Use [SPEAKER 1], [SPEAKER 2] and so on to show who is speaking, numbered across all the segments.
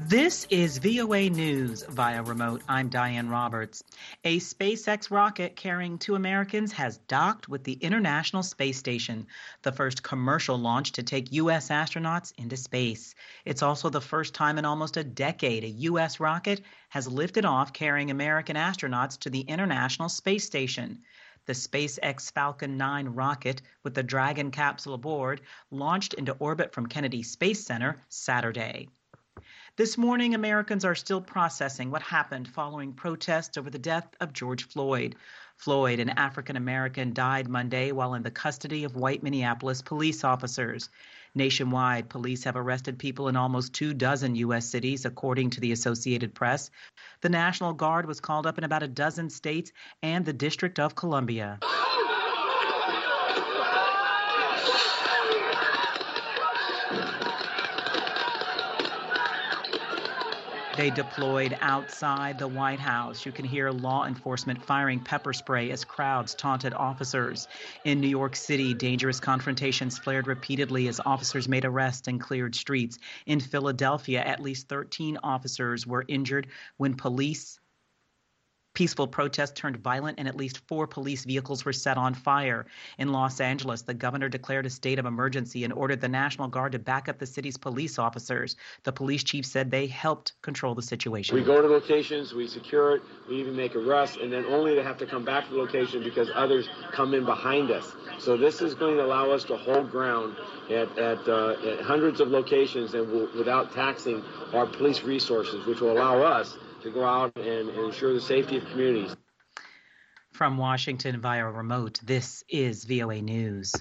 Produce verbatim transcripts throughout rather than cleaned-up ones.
[SPEAKER 1] This is V O A News via remote. I'm Diane Roberts. A SpaceX rocket carrying two Americans has docked with the International Space Station, the first commercial launch to take U S astronauts into space. It's also the first time in almost a decade a U S rocket has lifted off carrying American astronauts to the International Space Station. The SpaceX Falcon nine rocket, with the Dragon capsule aboard, launched into orbit from Kennedy Space Center Saturday. This morning, Americans are still processing what happened following protests over the death of George Floyd. Floyd, an African-American, died Monday while in the custody of white Minneapolis police officers. Nationwide, police have arrested people in almost two dozen U S cities, according to the Associated Press. The National Guard was called up in about a dozen states and the District of Columbia. They deployed outside the White House. You can hear law enforcement firing pepper spray as crowds taunted officers. In New York City, dangerous confrontations flared repeatedly as officers made arrests and cleared streets. In Philadelphia, at least thirteen officers were injured when police Peaceful protests turned violent and at least four police vehicles were set on fire. In Los Angeles, the governor declared a state of emergency and ordered the National Guard to back up the city's police officers. The police chief said they helped control the situation.
[SPEAKER 2] We go to locations, we secure it, we even make arrests, and then only to have to come back to the location because others come in behind us. So this is going to allow us to hold ground at, at, uh, at hundreds of locations and we'll, without taxing our police resources, which will allow us to go out and, and ensure the safety of communities.
[SPEAKER 1] From Washington via remote, this is V O A News.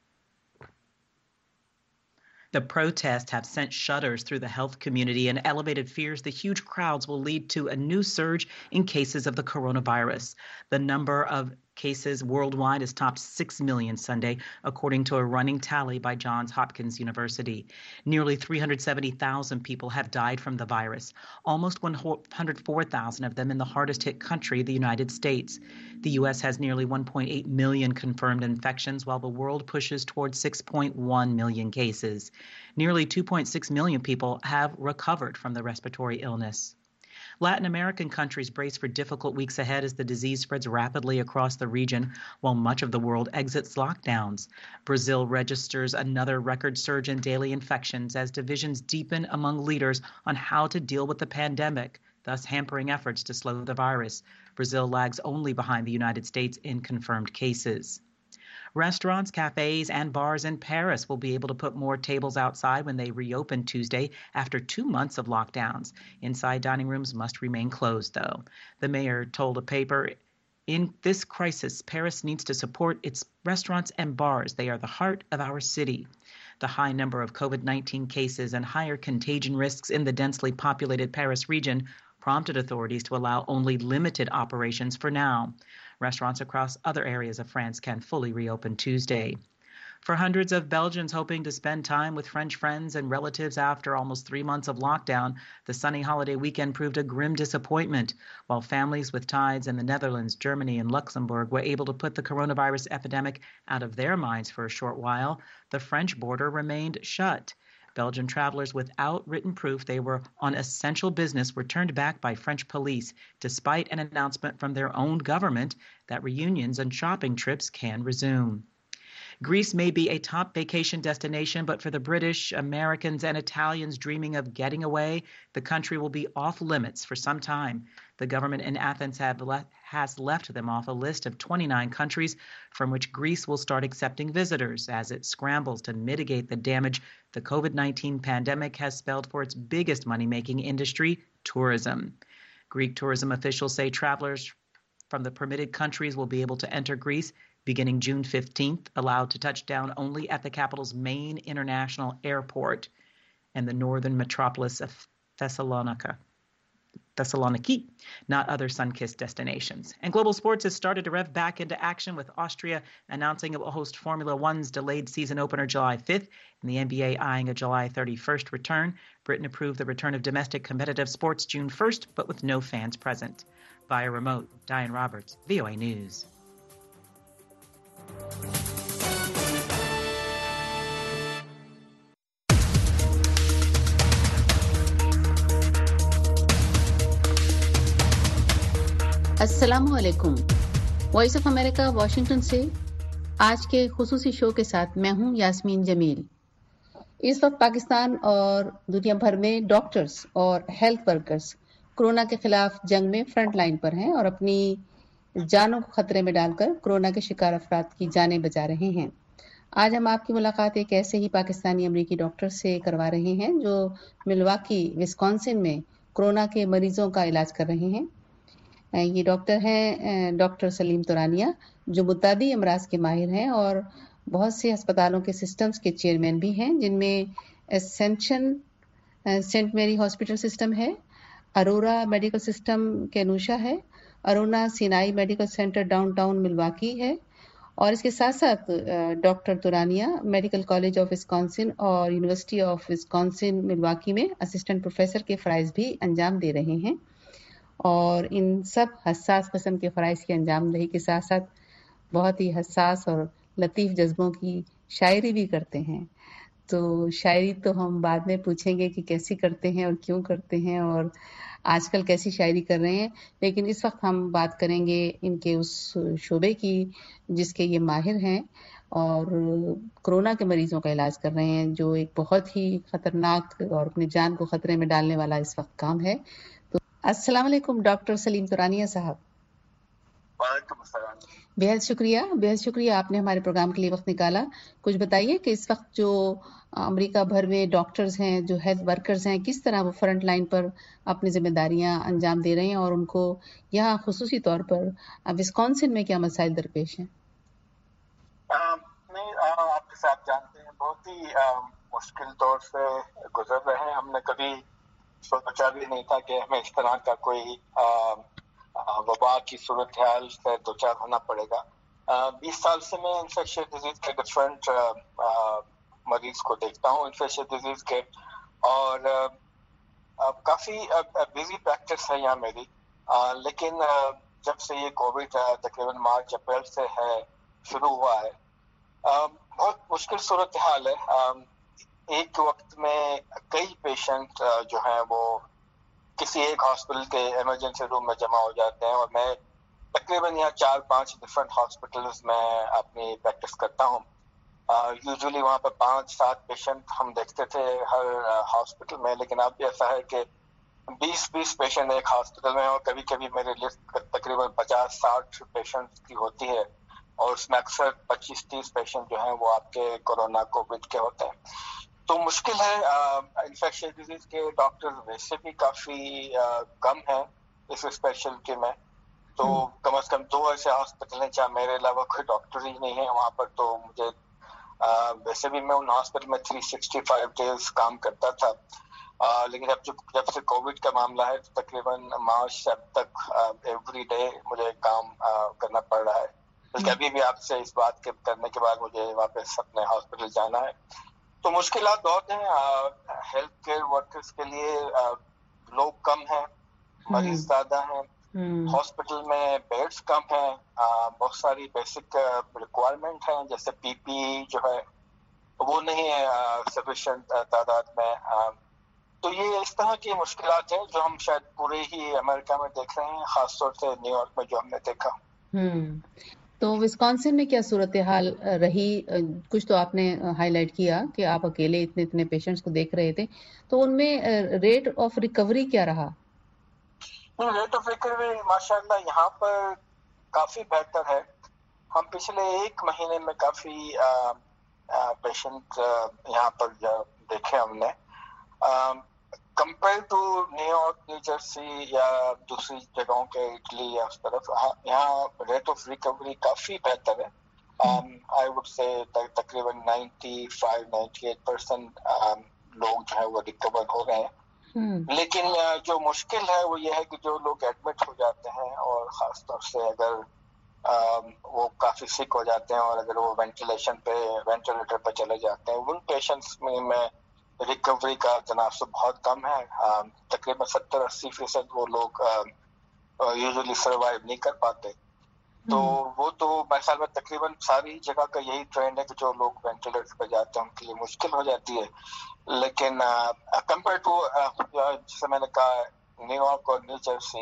[SPEAKER 1] The protests have sent shudders through the health community and elevated fears the huge crowds will lead to a new surge in cases of the coronavirus. The number of cases worldwide has topped six million Sunday, according to a running tally by Johns Hopkins University. Nearly three hundred seventy thousand people have died from the virus, almost one hundred four thousand of them in the hardest hit country, the United States. The U S has nearly one point eight million confirmed infections, while the world pushes towards six point one million cases. Nearly two point six million people have recovered from the respiratory illness. Latin American countries brace for difficult weeks ahead as the disease spreads rapidly across the region, while much of the world exits lockdowns. Brazil registers another record surge in daily infections as divisions deepen among leaders on how to deal with the pandemic, thus hampering efforts to slow the virus. Brazil lags only behind the United States in confirmed cases. Restaurants, cafes, and bars in Paris will be able to put more tables outside when they reopen Tuesday after two months of lockdowns. Inside dining rooms must remain closed, though. The mayor told a paper, "In this crisis, Paris needs to support its restaurants and bars. They are the heart of our city." The high number of COVID nineteen cases and higher contagion risks in the densely populated Paris region prompted authorities to allow only limited operations for now. Restaurants across other areas of France can fully reopen Tuesday. For hundreds of Belgians hoping to spend time with French friends and relatives after almost three months of lockdown, the sunny holiday weekend proved a grim disappointment. While families with ties in the Netherlands, Germany, and Luxembourg were able to put the coronavirus epidemic out of their minds for a short while, the French border remained shut. Belgian travelers without written proof they were on essential business were turned back by French police, despite an announcement from their own government that reunions and shopping trips can resume. Greece may be a top vacation destination, but for the British, Americans, and Italians dreaming of getting away, the country will be off limits for some time. The government in Athens have le- has left them off a list of twenty-nine countries from which Greece will start accepting visitors as it scrambles to mitigate the damage the COVID nineteen pandemic has spelled for its biggest money-making industry, tourism. Greek tourism officials say travelers from the permitted countries will be able to enter Greece beginning June fifteenth, allowed to touch down only at the capital's main international airport and the northern metropolis of Thessalonica. Thessaloniki, not other sun-kissed destinations. And global sports has started to rev back into action with Austria announcing it will host Formula One's delayed season opener July fifth and the N B A eyeing a July thirty-first return. Britain approved the return of domestic competitive sports June first, but with no fans present. Via remote, Diane Roberts, V O A News.
[SPEAKER 3] अस्सलाम वालेकुम। Voice of America Washington से आज के खुसूसी show के साथ मैं हूं यास्मीन जमील। इस वक्त पाकिस्तान और दुनिया भर में डॉक्टर्स और हेल्थ वर्कर्स कोरोना के खिलाफ जंग में फ्रंट लाइन पर हैं और अपनी जानों को खतरे में डालकर कोरोना के शिकार अफराद की जानें बचा रहे हैं। आज हम आपकी मुलाकात एक ऐसे ही पाकिस्तानी अमरीकी डॉक्टर से करवा रहे हैं जो मिल्वाकी विस्कॉन्सिन में कोरोना के मरीजों का इलाज कर रहे हैं। ये डॉक्टर हैं डॉक्टर सलीम तुरानिया, जो मुतादी अमराज के माहिर हैं और बहुत से अस्पतालों के सिस्टम्स के चेयरमैन भी हैं, जिनमें Ascension Saint Mary hospital system है, अरोरा मेडिकल सिस्टम केनूशा है, Aurora Sinai medical center downtown Milwaukee है और इसके साथ साथ डॉक्टर तुरानिया मेडिकल कॉलेज ऑफ विस्कॉन्सिन और यूनिवर्सिटी ऑफ विस्कॉन्सिन मिल्वाकी में असिस्टेंट प्रोफेसर के फ़राइज़ भी अंजाम दे रहे हैं और इन सब हसास किस्म के फ़राइज़ की अंजामदही के साथ साथ बहुत ही हसास और लतीफ़ जज्बों की शायरी भी करते हैं। तो शायरी तो हम बाद में पूछेंगे कि कैसी करते हैं और क्यों करते हैं और आजकल कैसी शायरी कर रहे हैं, लेकिन इस वक्त हम बात करेंगे इनके उस शोबे की जिसके ये माहिर हैं और कोरोना के मरीजों का इलाज कर रहे हैं, जो एक बहुत ही ख़तरनाक और अपनी जान को ख़तरे में डालने वाला इस वक्त काम है। तो अस्सलाम वालेकुम डॉक्टर सलीम तुरानिया साहब। बेहद शुक्रिया बेहद शुक्रिया आपने हमारे प्रोग्राम के लिए वक्त निकाला। कुछ बताइए कि इस वक्त जो अमेरिका भर में डॉक्टर्स हैं, जो हेल्थ वर्कर्स हैं, किस तरह वो फ्रंट लाइन पर अपनी जिम्मेदारियां अंजाम दे रहे हैं और उनको यहाँ खुसूसी तौर पर विस्कॉन्सिन में क्या मसाइल दरपेश हैं?
[SPEAKER 4] नहीं, आपके साथ जानते हैं बहुत ही आ, मुश्किल दौर से गुजर रहे हैं। हमने कभी सोचा भी नहीं था कि हमें इस तरह का कोई आ, वबा की सूरत हाल से दो चार होना पड़ेगा। बीस साल से मैं इन्फेक्शियस डिजीज के डिफरेंट मरीज को देखता हूँ इन्फेक्शियस डिजीज के और आ, काफी बिजी प्रैक्टिस है यहाँ मेरी। आ, लेकिन आ, जब से ये कोविड तकरीबन मार्च अप्रैल से है शुरू हुआ है, आ, बहुत मुश्किल सूरत हाल है। आ, एक वक्त में कई पेशेंट जो हैं वो किसी एक हॉस्पिटल के इमरजेंसी रूम में जमा हो जाते हैं और मैं तकरीबन यहाँ चार पांच डिफरेंट हॉस्पिटल्स में अपनी प्रैक्टिस करता हूँ। यूजुअली वहाँ पर पांच सात पेशेंट हम देखते थे हर हॉस्पिटल में, लेकिन अब ऐसा है कि बीस बीस पेशेंट एक हॉस्पिटल में और कभी कभी मेरी लिस्ट तकरीबन पचास साठ पेशेंट की होती है और उसमें अक्सर पच्चीस तीस पेशेंट जो हैं वो आपके कोरोना कोविड के होते हैं। तो मुश्किल है। इन्फेक्शियस डिजीज के डॉक्टर वैसे भी काफी आ, कम है इस स्पेशलिटी में, तो कम से कम दो ऐसे हॉस्पिटल हैं जहाँ मेरे अलावा कोई डॉक्टर ही नहीं है वहाँ पर। तो मुझे आ, वैसे भी मैं उन हॉस्पिटल में तीन सौ पैंसठ डेज काम करता था, आ, लेकिन अब जब जब से कोविड का मामला है तो तकरीबन मार्च से अब तक एवरी डे मुझे काम आ, करना पड़ रहा है। बल्कि अभी भी आपसे इस बात के करने के बाद मुझे वापस अपने हॉस्पिटल जाना है। तो मुश्किलात बहुत हैं। हेल्थ केयर वर्कर्स के लिए आ, लोग कम हैं, मरीज ज्यादा हैं, हॉस्पिटल में बेड्स कम हैं, आ, बहुत सारी बेसिक रिक्वायरमेंट हैं जैसे पीपी जो है वो नहीं है सफिशिएंट तादाद में। आ, तो ये इस तरह की मुश्किलात हैं जो हम शायद पूरे ही अमेरिका में देख रहे हैं, खासतौर से न्यूयॉर्क में जो हमने देखा।
[SPEAKER 3] तो विस्कॉन्सिन में क्या सूरत हाल रही? कुछ तो आपने हाईलाइट किया कि आप अकेले इतने इतने पेशेंट्स को देख रहे थे, तो उनमें रेट ऑफ रिकवरी क्या रहा?
[SPEAKER 4] रेट ऑफ रिकवरी माशाल्लाह यहाँ पर काफी बेहतर है। हम पिछले एक महीने में काफी पेशेंट यहाँ पर देखे हमने, compare to New York, new Jersey या दूसरी जगहों के इटली या उस तरफ। यहाँ रेट ऑफ रिकवरी काफी बेहतर है। आई वुड से तकरीबन पचानवे अट्ठानवे परसेंट लोग जो है वो रिकवर हो गए हैं। hmm. लेकिन जो मुश्किल है वो ये है कि जो लोग एडमिट हो जाते हैं और खासतौर से अगर आ, वो काफी सिक हो जाते हैं और अगर वो वेंटिलेशन पे वेंटिलेटर पे चले जाते हैं, उन पेशेंट्स में मैं रिकवरी का तनासब बहुत कम है। तकरीबन सत्तर अस्सी फीसद वो लोग यूजुअली सर्वाइव नहीं कर पाते। तो वो तो मेरे ख्याल में तकरीबन सारी जगह का यही ट्रेंड है कि जो लोग वेंटिलेटर पे जाते हैं उनके लिए मुश्किल हो जाती है। लेकिन कंपेयर टू जैसे मैंने कहा न्यूयॉर्क और न्यू जर्सी,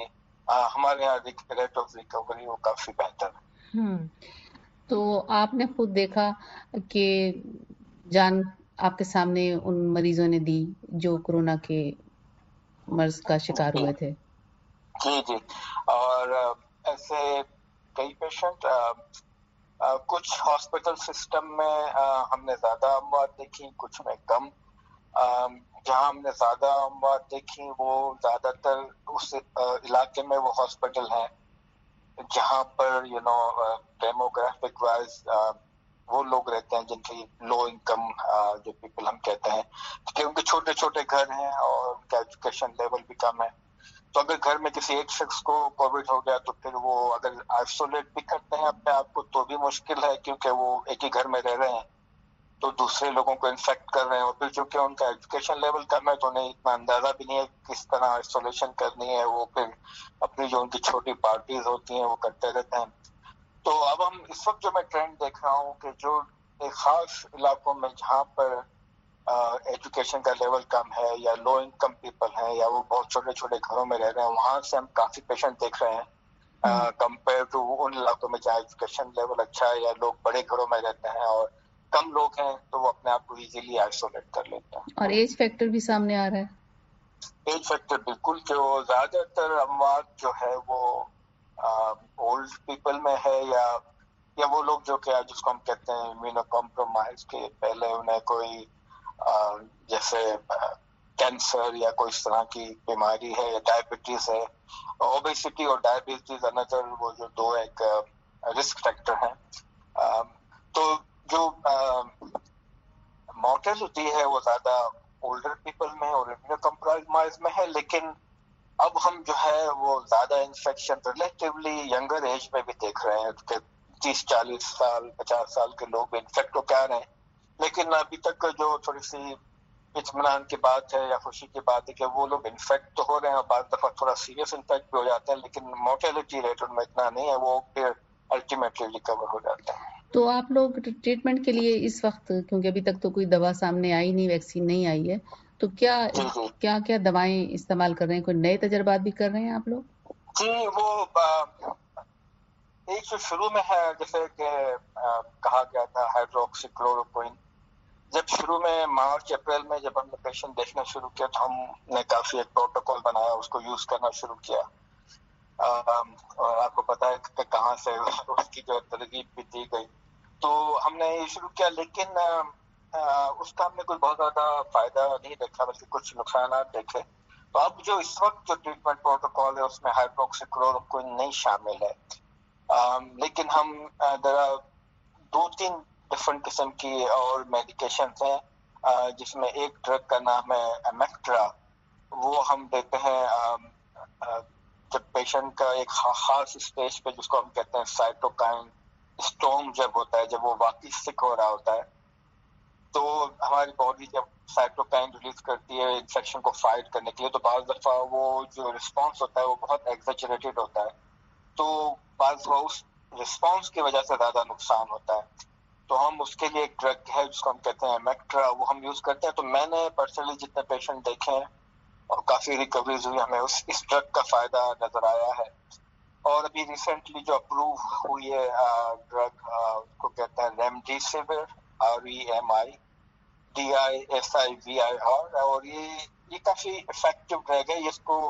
[SPEAKER 4] ہمارے یہاں ریٹ آف ریکوری وہ کافی بہتر ہے.
[SPEAKER 3] ہم تو آپ نے خود دیکھا کہ جان آپ کے سامنے ان مریضوں نے دی جو کورونا کے مرض کا شکار ہوئے تھے.
[SPEAKER 4] جی جی اور ایسے کئی پیشنٹ کچھ ہاسپٹل سسٹم میں ہم نے زیادہ اموات دیکھی, کچھ میں کم. جہاں ہم نے زیادہ اموات دیکھی وہ زیادہ تر اس علاقے میں وہ ہاسپٹل ہیں جہاں پر یو نو ڈیموگرافک وائز وہ لوگ رہتے ہیں جن کی لو انکم جو پیپل ہم کہتے ہیں, کہ ان کے چھوٹے چھوٹے گھر ہیں اور ان کا ایجوکیشن لیول بھی کم ہے. تو اگر گھر میں کسی ایک شخص کو کووڈ ہو گیا تو پھر وہ اگر آئسولیٹ بھی کرتے ہیں اپنے آپ کو تو بھی مشکل ہے, کیونکہ وہ ایک ہی گھر میں رہ رہے ہیں تو دوسرے لوگوں کو انفیکٹ کر رہے ہیں. اور پھر چونکہ ان کا ایجوکیشن لیول کم ہے تو انہیں اتنا اندازہ بھی نہیں ہے کس طرح آئسولیشن کرنی ہے. وہ پھر اپنی جو ان کی چھوٹی پارٹیز ہوتی ہیں وہ کرتے رہتے ہیں. تو اب ہم اس وقت جو میں ٹرینڈ دیکھ رہا ہوں کہ جو ایک خاص علاقوں میں جہاں پر ایجوکیشن کا لیول کم ہے یا لو انکم پیپل ہیں یا وہ بہت چھوٹے چھوٹے گھروں میں رہ رہے ہیں, وہاں سے ہم کافی پیشنٹ دیکھ رہے ہیں کمپیئر ٹو ان علاقوں میں جہاں ایجوکیشن لیول اچھا ہے یا لوگ بڑے گھروں میں رہتے ہیں اور کم لوگ ہیں تو وہ اپنے آپ کو ایزیلی آئسولیٹ کر لیتے ہیں.
[SPEAKER 3] اور ایج فیکٹر بھی سامنے آ رہا ہے.
[SPEAKER 4] ایج فیکٹر بالکل, جو زیادہ تر اموات جو ہے وہ اولڈ پیپل میں ہے یا یا وہ لوگ جو کہ جس کو ہم کہتے ہیں امیونو کمپرومائز, کے پہلے انہیں کوئی جیسے کینسر یا کوئی اس طرح کی بیماری ہے یا ڈائبٹیز ہے. اوبیسٹی اور ڈائبٹیز اندر وہ جو دو ایک رسک فیکٹر ہیں. تو جو مورٹیلٹی ہے وہ زیادہ اولڈر پیپل میں اور امیونو کمپرومائز میں ہے, لیکن اب ہم جو ہے وہ زیادہ انفیکشن ریلیٹیولی ینگر ایج میں بھی دیکھ رہے ہیں کہ تیس چالیس سال پچاس سال کے لوگ انفیکٹ ہو کے آ رہے ہیں. لیکن ابھی تک جو تھوڑی سی اطمینان کی بات ہے یا خوشی کی بات ہے کہ وہ لوگ انفیکٹ تو ہو رہے ہیں اور بعض دفعہ تھوڑا سیریس انفیکٹ بھی ہو جاتے ہیں, لیکن مورٹیلٹی ریٹ ان میں اتنا نہیں ہے, وہ پھر الٹیمیٹلی ریکور ہو جاتا ہے.
[SPEAKER 3] تو آپ لوگ ٹریٹمنٹ کے لیے اس وقت, کیونکہ ابھی تک تو کوئی دوا سامنے آئی نہیں, ویکسین نہیں آئی ہے, تو کیا
[SPEAKER 4] جی جی
[SPEAKER 3] کیا کیا دوائیں استعمال کر رہے ہیں؟ کوئی نئے تجربات بھی کر رہے ہیں آپ لوگ؟
[SPEAKER 4] جی وہ ایک جو شروع میں ہے جیسے کہ کہا گیا تھا ہائیڈروکسی کلوروکوئن, جب شروع میں مارچ اپریل میں جب ہم نے پیشنٹ دیکھنا شروع کیا تو ہم نے کافی ایک پروٹوکول بنایا, اس کو یوز کرنا شروع کیا. اور آپ کو پتا ہے کہ کہاں سے اس کی جو ترغیب بھی دی گئی, تو ہم نے یہ شروع کیا. لیکن اس کا ہم نے کوئی بہت زیادہ فائدہ نہیں دیکھا بلکہ کچھ نقصانات دیکھے. تو اب جو اس وقت جو ٹریٹمنٹ پروٹوکول ہے اس میں ہائیڈروکسی کلوروکوئن نہیں شامل ہے, لیکن ہم ذرا دو تین ڈفرنٹ قسم کی اور میڈیکیشنز ہیں, جس میں ایک ڈرگ کا نام ہے امیکٹرا. وہ ہم دیتے ہیں جب پیشنٹ کا ایک خاص اسٹیج پہ جس کو ہم کہتے ہیں سائٹوکائن اسٹورم جب ہوتا ہے, جب وہ واقعی سک ہو رہا ہوتا ہے, تو ہماری باڈی جب سائٹوکائن ریلیز کرتی ہے انفیکشن کو فائٹ کرنے کے لیے, تو بعض دفعہ وہ جو رسپانس ہوتا ہے وہ بہت ایگزیجریٹڈ ہوتا ہے, تو بعض دفعہ اس رسپانس کی وجہ سے زیادہ نقصان ہوتا ہے. تو ہم اس کے لیے ایک ڈرگ ہے جس کو ہم کہتے ہیں میکٹرا, وہ ہم یوز کرتے ہیں. تو میں نے پرسنلی جتنے پیشنٹ دیکھے ہیں اور کافی ریکوریز ہوئی, ہمیں اس اس ڈرگ کا فائدہ نظر آیا ہے. اور ابھی ریسنٹلی جو اپروو ہوئی ہے ڈرگ کو کہتے ہیں remdesivir, R E M D E S I V I R آر, اور یہ یہ کافی افیکٹو ڈرگ ہے. اس کو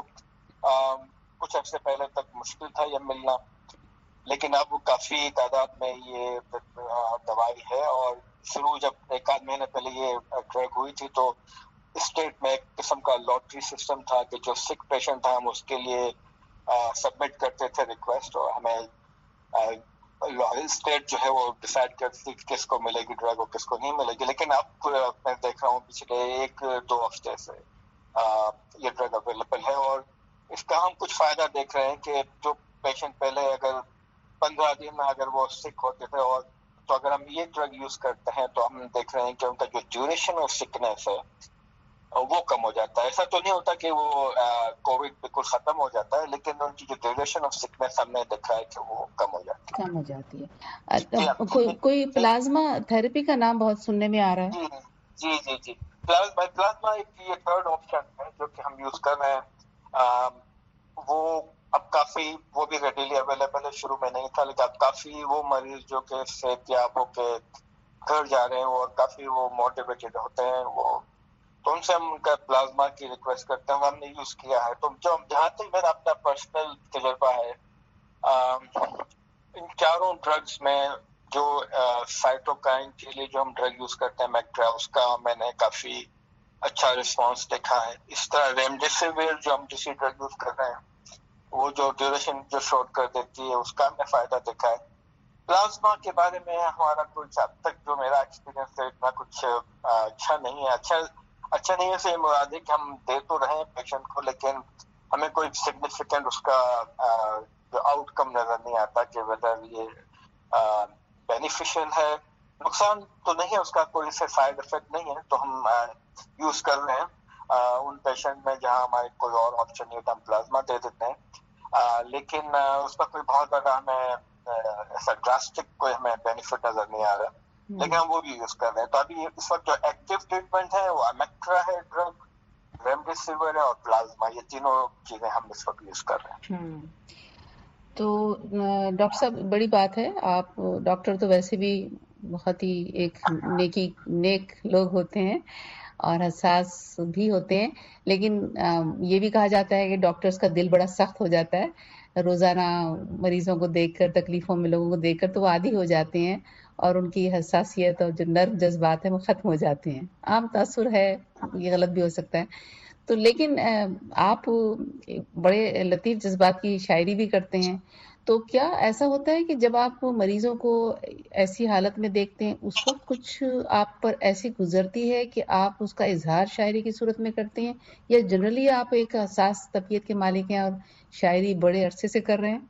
[SPEAKER 4] کچھ عرصے پہلے تک مشکل تھا یہ ملنا, لیکن اب کافی تعداد میں یہ دوائی ہے. اور شروع جب ایک آدھ مہینے پہلے یہ ڈرگ ہوئی تھی تو اسٹیٹ میں ایک قسم کا لاٹری سسٹم تھا کہ جو سک پیشنٹ تھا ہم اس کے لیے سبمٹ کرتے تھے ریکویسٹ, اور ہمیں اسٹیٹ جو ہے وہ ڈیسائیڈ کرتی تھی کہ کس کو ملے گی ڈرگ اور کس کو نہیں ملے گی. لیکن اب میں دیکھ رہا ہوں پچھلے ایک دو ہفتے سے یہ ڈرگ اویلیبل ہے, اور اس کا ہم کچھ فائدہ دیکھ رہے ہیں کہ جو پیشنٹ پہلے اگر پندرہ دن میں اگر وہ سک ہوتے تھے, اور تو اگر ہم یہ ڈرگ یوز کرتے ہیں تو ہم دیکھ رہے ہیں کہ ان کا جو ڈیوریشن آف سکنس ہے وہ کم ہو جاتا ہے. ایسا تو نہیں ہوتا کہ وہ کووڈ بالکل ختم ہو جاتا ہے, لیکن ان کی جو ڈیوریشن آف سکنس ہم نے دیکھا ہے کہ وہ کم ہو جاتی ہے.
[SPEAKER 3] کم ہو جاتی ہے. کوئی کوئی پلازما تھراپی کا نام بہت سننے میں آ رہا ہے.
[SPEAKER 4] جی جی جی پلازما پلازما ایک یہ تھرڈ آپشن ہے جو کہ ہم یوز کر رہے ہیں. وہ اب काफी वो भी रेडीली अवेलेबल है, शुरू में नहीं था, लेकिन अब काफी वो मरीज जो कि सेहतयाब होके घर जा रहे हैं और काफी वो मोटिवेटेड होते हैं, वो तो उनसे हम उनका प्लाज्मा की रिक्वेस्ट करते हैं, हमने यूज किया है। तो जो जहाँ तक मेरा अपना पर्सनल तजुर्बा है, आ, इन चारों ड्रग्स में जो साइटोकाइन के लिए जो हम ड्रग यूज करते हैं मैक्ट्रा, उसका मैंने काफी अच्छा रिस्पांस देखा है। इस तरह रेमडेसिविर जो हम दूसरी ड्रग यूज कर रहे हैं, वो जो ड्यूरेशन जो शॉर्ट कर देती है, उसका हमने फायदा देखा है। प्लाज्मा के बारे में हमारा कुछ अब तक जो मेरा एक्सपीरियंस है इतना कुछ अच्छा नहीं है। अच्छा अच्छा नहीं है से मुराद है कि हम दे तो रहे हैं पेशेंट को, लेकिन हमें कोई सिग्निफिकेंट उसका जो आउटकम नजर नहीं आता कि वेदर ये बेनिफिशियल है। नुकसान तो नहीं है उसका, कोई से साइड इफेक्ट नहीं है, तो हम यूज कर रहे हैं आ, उन पेशेंट में जहां हमारे कोई और ऑप्शन नहीं होता, हम प्लाज्मा दे देते हैं। आ, लेकिन आ, उसका कोई बहुत बड़ा हमें ऐसा ड्रास्टिक कोई हमें बेनिफिट नजर नहीं आ रहा, लेकिन हम वो भी यूज कर रहे हैं। तो अभी इस वक्त जो एक्टिव ट्रीटमेंट है वो अमेक्ट्रा है ड्रग, रेमडेसिविर है और प्लाज्मा, ये तीनों चीजें हम इस वक्त यूज कर रहे हैं।
[SPEAKER 3] तो डॉक्टर साहब बड़ी बात है, आप डॉक्टर तो वैसे भी बहुत ही एक नेकी नेक लोग होते हैं और हसास भी होते हैं, लेकिन ये भी कहा जाता है कि डॉक्टर्स का दिल बड़ा सख्त हो जाता है, रोजाना मरीजों को देखकर, तकलीफों में लोगों को देखकर तो वो आदी हो जाते हैं और उनकी हसासियत और जो नर्व जज्बात है वो खत्म हो जाते हैं। आम तासुर है, ये गलत भी हो सकता है। तो लेकिन आप बड़े लतीफ जज्बात की शायरी भी करते हैं, तो क्या ऐसा होता है कि जब आप मरीजों को ऐसी हालत में देखते हैं उस वक्त कुछ आप पर ऐसी गुजरती है कि आप उसका इजहार शायरी की सूरत में करते हैं, या जनरली आप एक हसास तबीयत के मालिक हैं और शायरी बड़े अरसे से कर रहे हैं?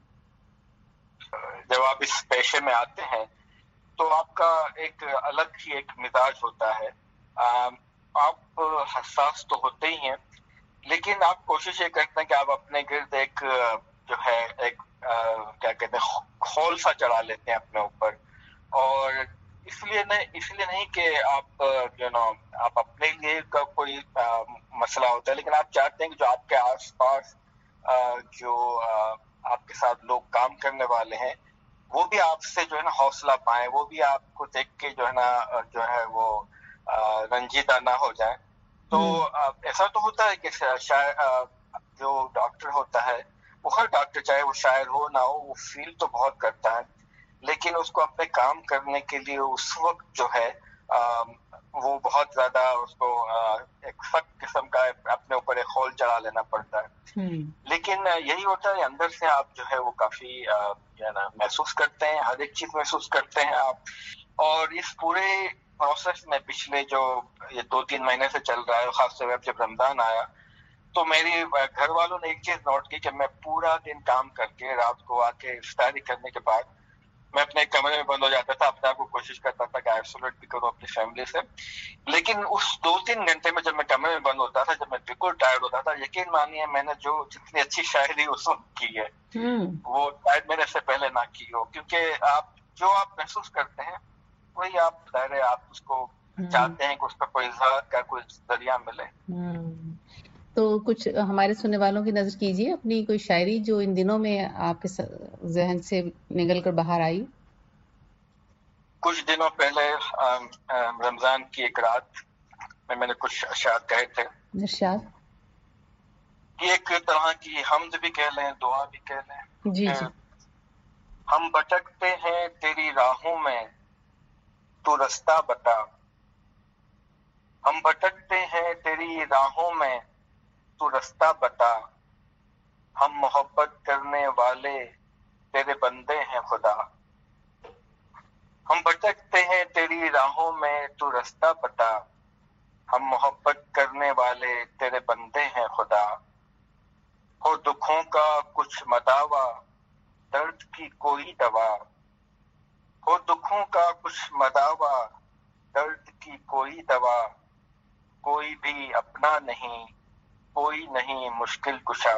[SPEAKER 4] जब आप इस पेशे में आते हैं तो आपका एक अलग ही एक मिजाज होता है। आप हसास तो होते ही हैं, लेकिन आप कोशिश ये करते हैं कि आप अपने गिर्द एक जो है एक आ, क्या कहते हैं खौल सा चढ़ा लेते हैं अपने ऊपर, और इसलिए नहीं इसलिए नहीं कि आप यू नो आप अपने लिए का कोई आ, मसला होता है, लेकिन आप चाहते हैं कि जो आपके आसपास जो आ, आपके साथ लोग काम करने वाले हैं वो भी आपसे जो है ना हौसला पाएं, वो भी आपको देख के जो है ना जो है वो रंजीदा ना हो जाए। तो ऐसा तो होता है कि शायद जो डॉक्टर होता है, वो हर डॉक्टर चाहे वो शायर हो ना हो, वो फील तो बहुत करता है, लेकिन उसको अपने काम करने के लिए उस वक्त जो है आ, वो बहुत ज्यादा उसको आ, एक सख्त किस्म का अपने ऊपर एक हौल चढ़ा लेना पड़ता है। लेकिन यही होता है, अंदर से आप जो है वो काफी ना महसूस करते हैं, हर एक चीज महसूस करते हैं आप। और इस पूरे प्रोसेस में पिछले जो ये दो तीन महीने से चल रहा है, खासतौर पर जब रमजान आया तो मेरी घर वालों ने एक चीज नोट की कि मैं पूरा दिन काम करके रात को आके इफ्तारी करने के बाद मैं अपने कमरे में बंद हो जाता था, अपने आप को कोशिश करता था कि आइसोलेट भी करूं अपनी फैमिली से। लेकिन उस दो तीन घंटे में जब मैं कमरे में बंद होता था, जब मैं बिल्कुल टायर्ड होता था, यकीन मानिए मैंने जो जितनी अच्छी शायरी उस वक्त की है वो शायद मैंने इससे पहले ना की हो, क्योंकि आप जो आप महसूस करते हैं वही आप दायरे आप उसको चाहते हैं कि उसका कोई इज़हार का कोई जरिया मिले।
[SPEAKER 3] तो कुछ हमारे सुनने वालों की नजर कीजिए अपनी कोई शायरी जो इन दिनों में आपके जहन से निकल कर बाहर आई।
[SPEAKER 4] कुछ दिनों पहले रमजान की एक रात में मैंने कुछ अशार कहे थे,
[SPEAKER 3] इरशाद
[SPEAKER 4] कि एक तरह की हम्द भी कह लें, दुआ भी कह लें।
[SPEAKER 3] जी जी।
[SPEAKER 4] हम भटकते हैं तेरी राहों में, तू रास्ता बता। हम भटकते हैं तेरी राहों में, तू रास्ता बता। हम मोहब्बत करने वाले तेरे बंदे हैं खुदा। हम भटकते हैं तेरी राहों में, तू रास्ता बता। हम मोहब्बत करने वाले तेरे बंदे हैं खुदा। हो दुखों का कुछ मदावा, दर्द की कोई दवा। हो दुखों का कुछ मदावा, दर्द की कोई दवा। कोई भी अपना नहीं, कोई नहीं मुश्किल कुशा।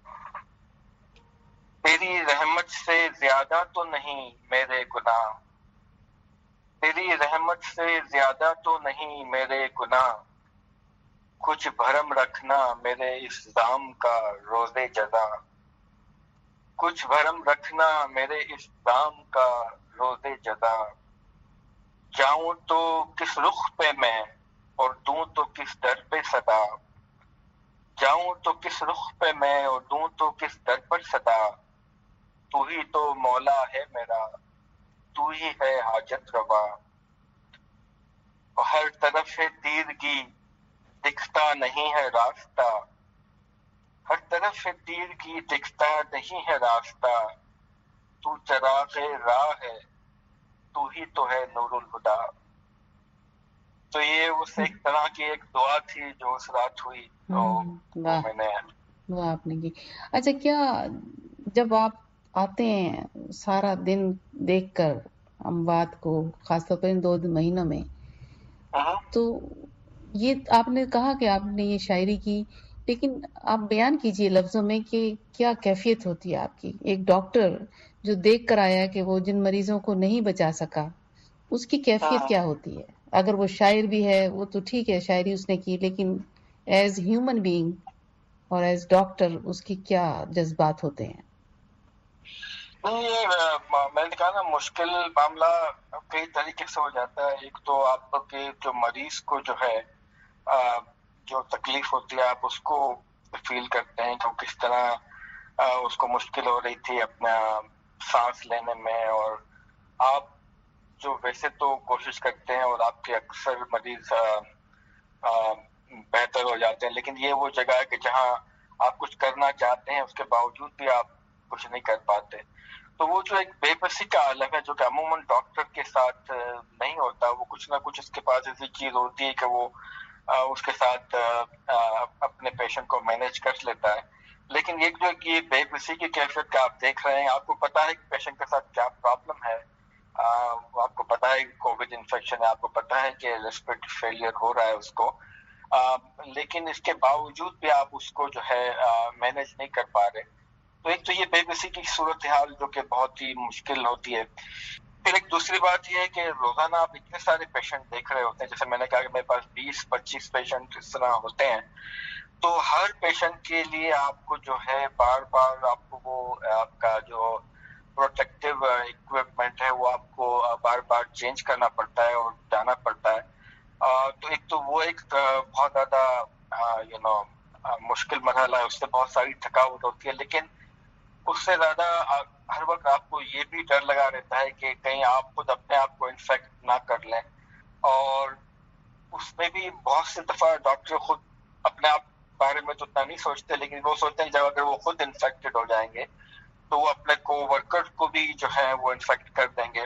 [SPEAKER 4] तेरी रहमत से ज्यादा तो नहीं मेरे गुनाह। तेरी रहमत से ज्यादा तो नहीं मेरे गुनाह। कुछ भरम रखना मेरे इस जाम का रोजे जजा। کچھ بھرم رکھنا میرے اس دام کا روزے جدا، جاؤں تو کس رخ پہ میں اور دوں تو کس در پہ صدا، جاؤں تو کس رخ پہ میں اور دوں تو کس در پر صدا، تو ہی تو مولا ہے میرا، تو ہی ہے حاجت روا، اور ہر طرف ہے تیرگی دکھتا نہیں ہے راستہ، ہر طرف ہے تیرگی دکھتا نہیں ہے راستہ، تو چراغ راہ ہے، تو ہی تو ہے نور الہدا۔ تو یہ اس ایک طرح کی ایک دعا تھی جو اس رات ہوئی، تو وہ میں نے
[SPEAKER 3] وہ آپ نے کی۔ اچھا، کیا جب آپ آتے ہیں سارا دن دیکھ کر اموات کو، خاص طور پر ان دو مہینوں میں، تو یہ آپ نے کہا کہ آپ نے یہ شاعری کی، لیکن آپ بیان کیجئے لفظوں میں کہ کیا کیفیت ہوتی ہے آپ کی؟ ایک ڈاکٹر جو دیکھ کر آیا کہ وہ جن مریضوں کو نہیں بچا سکا، اس کی کیفیت کیا ہوتی ہے؟ اگر وہ شاعر بھی ہے وہ تو ٹھیک ہے، شاعری اس نے کی، لیکن ایز ہیومن بینگ اور ایز ڈاکٹر اس کی کیا جذبات ہوتے ہیں؟
[SPEAKER 4] نہیں، یہ میں نے کہا نا، مشکل معاملہ کئی طریقے سے ہو جاتا ہے۔ ایک تو آپ کے جو مریض کو جو ہے جو تکلیف ہوتی ہے، آپ اس کو فیل کرتے ہیں کہ کس طرح اس کو مشکل ہو رہی تھی اپنا سانس لینے میں، اور آپ جو ویسے تو کوشش کرتے ہیں اور آپ کے اکثر مریض بہتر ہو جاتے ہیں، لیکن یہ وہ جگہ ہے کہ جہاں آپ کچھ کرنا چاہتے ہیں اس کے باوجود بھی آپ کچھ نہیں کر پاتے۔ تو وہ جو ایک بے بسی کا عالم ہے جو کہ عموماً ڈاکٹر کے ساتھ نہیں ہوتا، وہ کچھ نہ کچھ اس کے پاس ایسی چیز ہوتی ہے کہ وہ اس کے ساتھ اپنے پیشنٹ کو مینیج کر لیتا ہے۔ لیکن ایک جو یہ بے بسی کی کیفیت کا آپ دیکھ رہے ہیں، آپ کو پتا ہے کہ پیشنٹ کے ساتھ کیا پرابلم ہے، آپ کو پتا ہے کہ کووڈ انفیکشن ہے، آپ کو پتا ہے کہ ریسپریٹری فیلئر ہو رہا ہے اس کو، لیکن اس کے باوجود بھی آپ اس کو جو ہے مینیج نہیں کر پا رہے۔ تو ایک تو یہ بے بسی کی صورتحال جو کہ بہت ہی مشکل ہوتی ہے۔ پھر ایک دوسری بات یہ ہے کہ روزانہ آپ اتنے سارے پیشنٹ دیکھ رہے ہوتے ہیں، جیسے میں نے کہا کہ میرے پاس بیس پچیس پیشنٹ اس طرح ہوتے ہیں، تو ہر پیشنٹ کے لیے آپ کو جو ہے بار بار آپ کو وہ آپ کا جو پروٹیکٹیو اکوپمنٹ ہے وہ آپ کو بار بار چینج کرنا پڑتا ہے اور جانا پڑتا ہے۔ تو ایک تو وہ ایک بہت زیادہ یو نو مشکل مرحلہ ہے، اس سے بہت ساری تھکاوٹ ہوتی ہے، لیکن اس سے زیادہ ہر وقت آپ کو یہ بھی ڈر لگا رہتا ہے کہ کہیں آپ خود اپنے آپ کو انفیکٹ نہ کر لیں، اور اس میں بھی بہت سی دفعہ ڈاکٹر خود اپنے آپ بارے میں تو اتنا نہیں سوچتے، لیکن وہ سوچتے ہیں جب اگر وہ خود انفیکٹڈ ہو جائیں گے تو وہ اپنے کو ورکر کو بھی جو ہے وہ انفیکٹ کر دیں گے،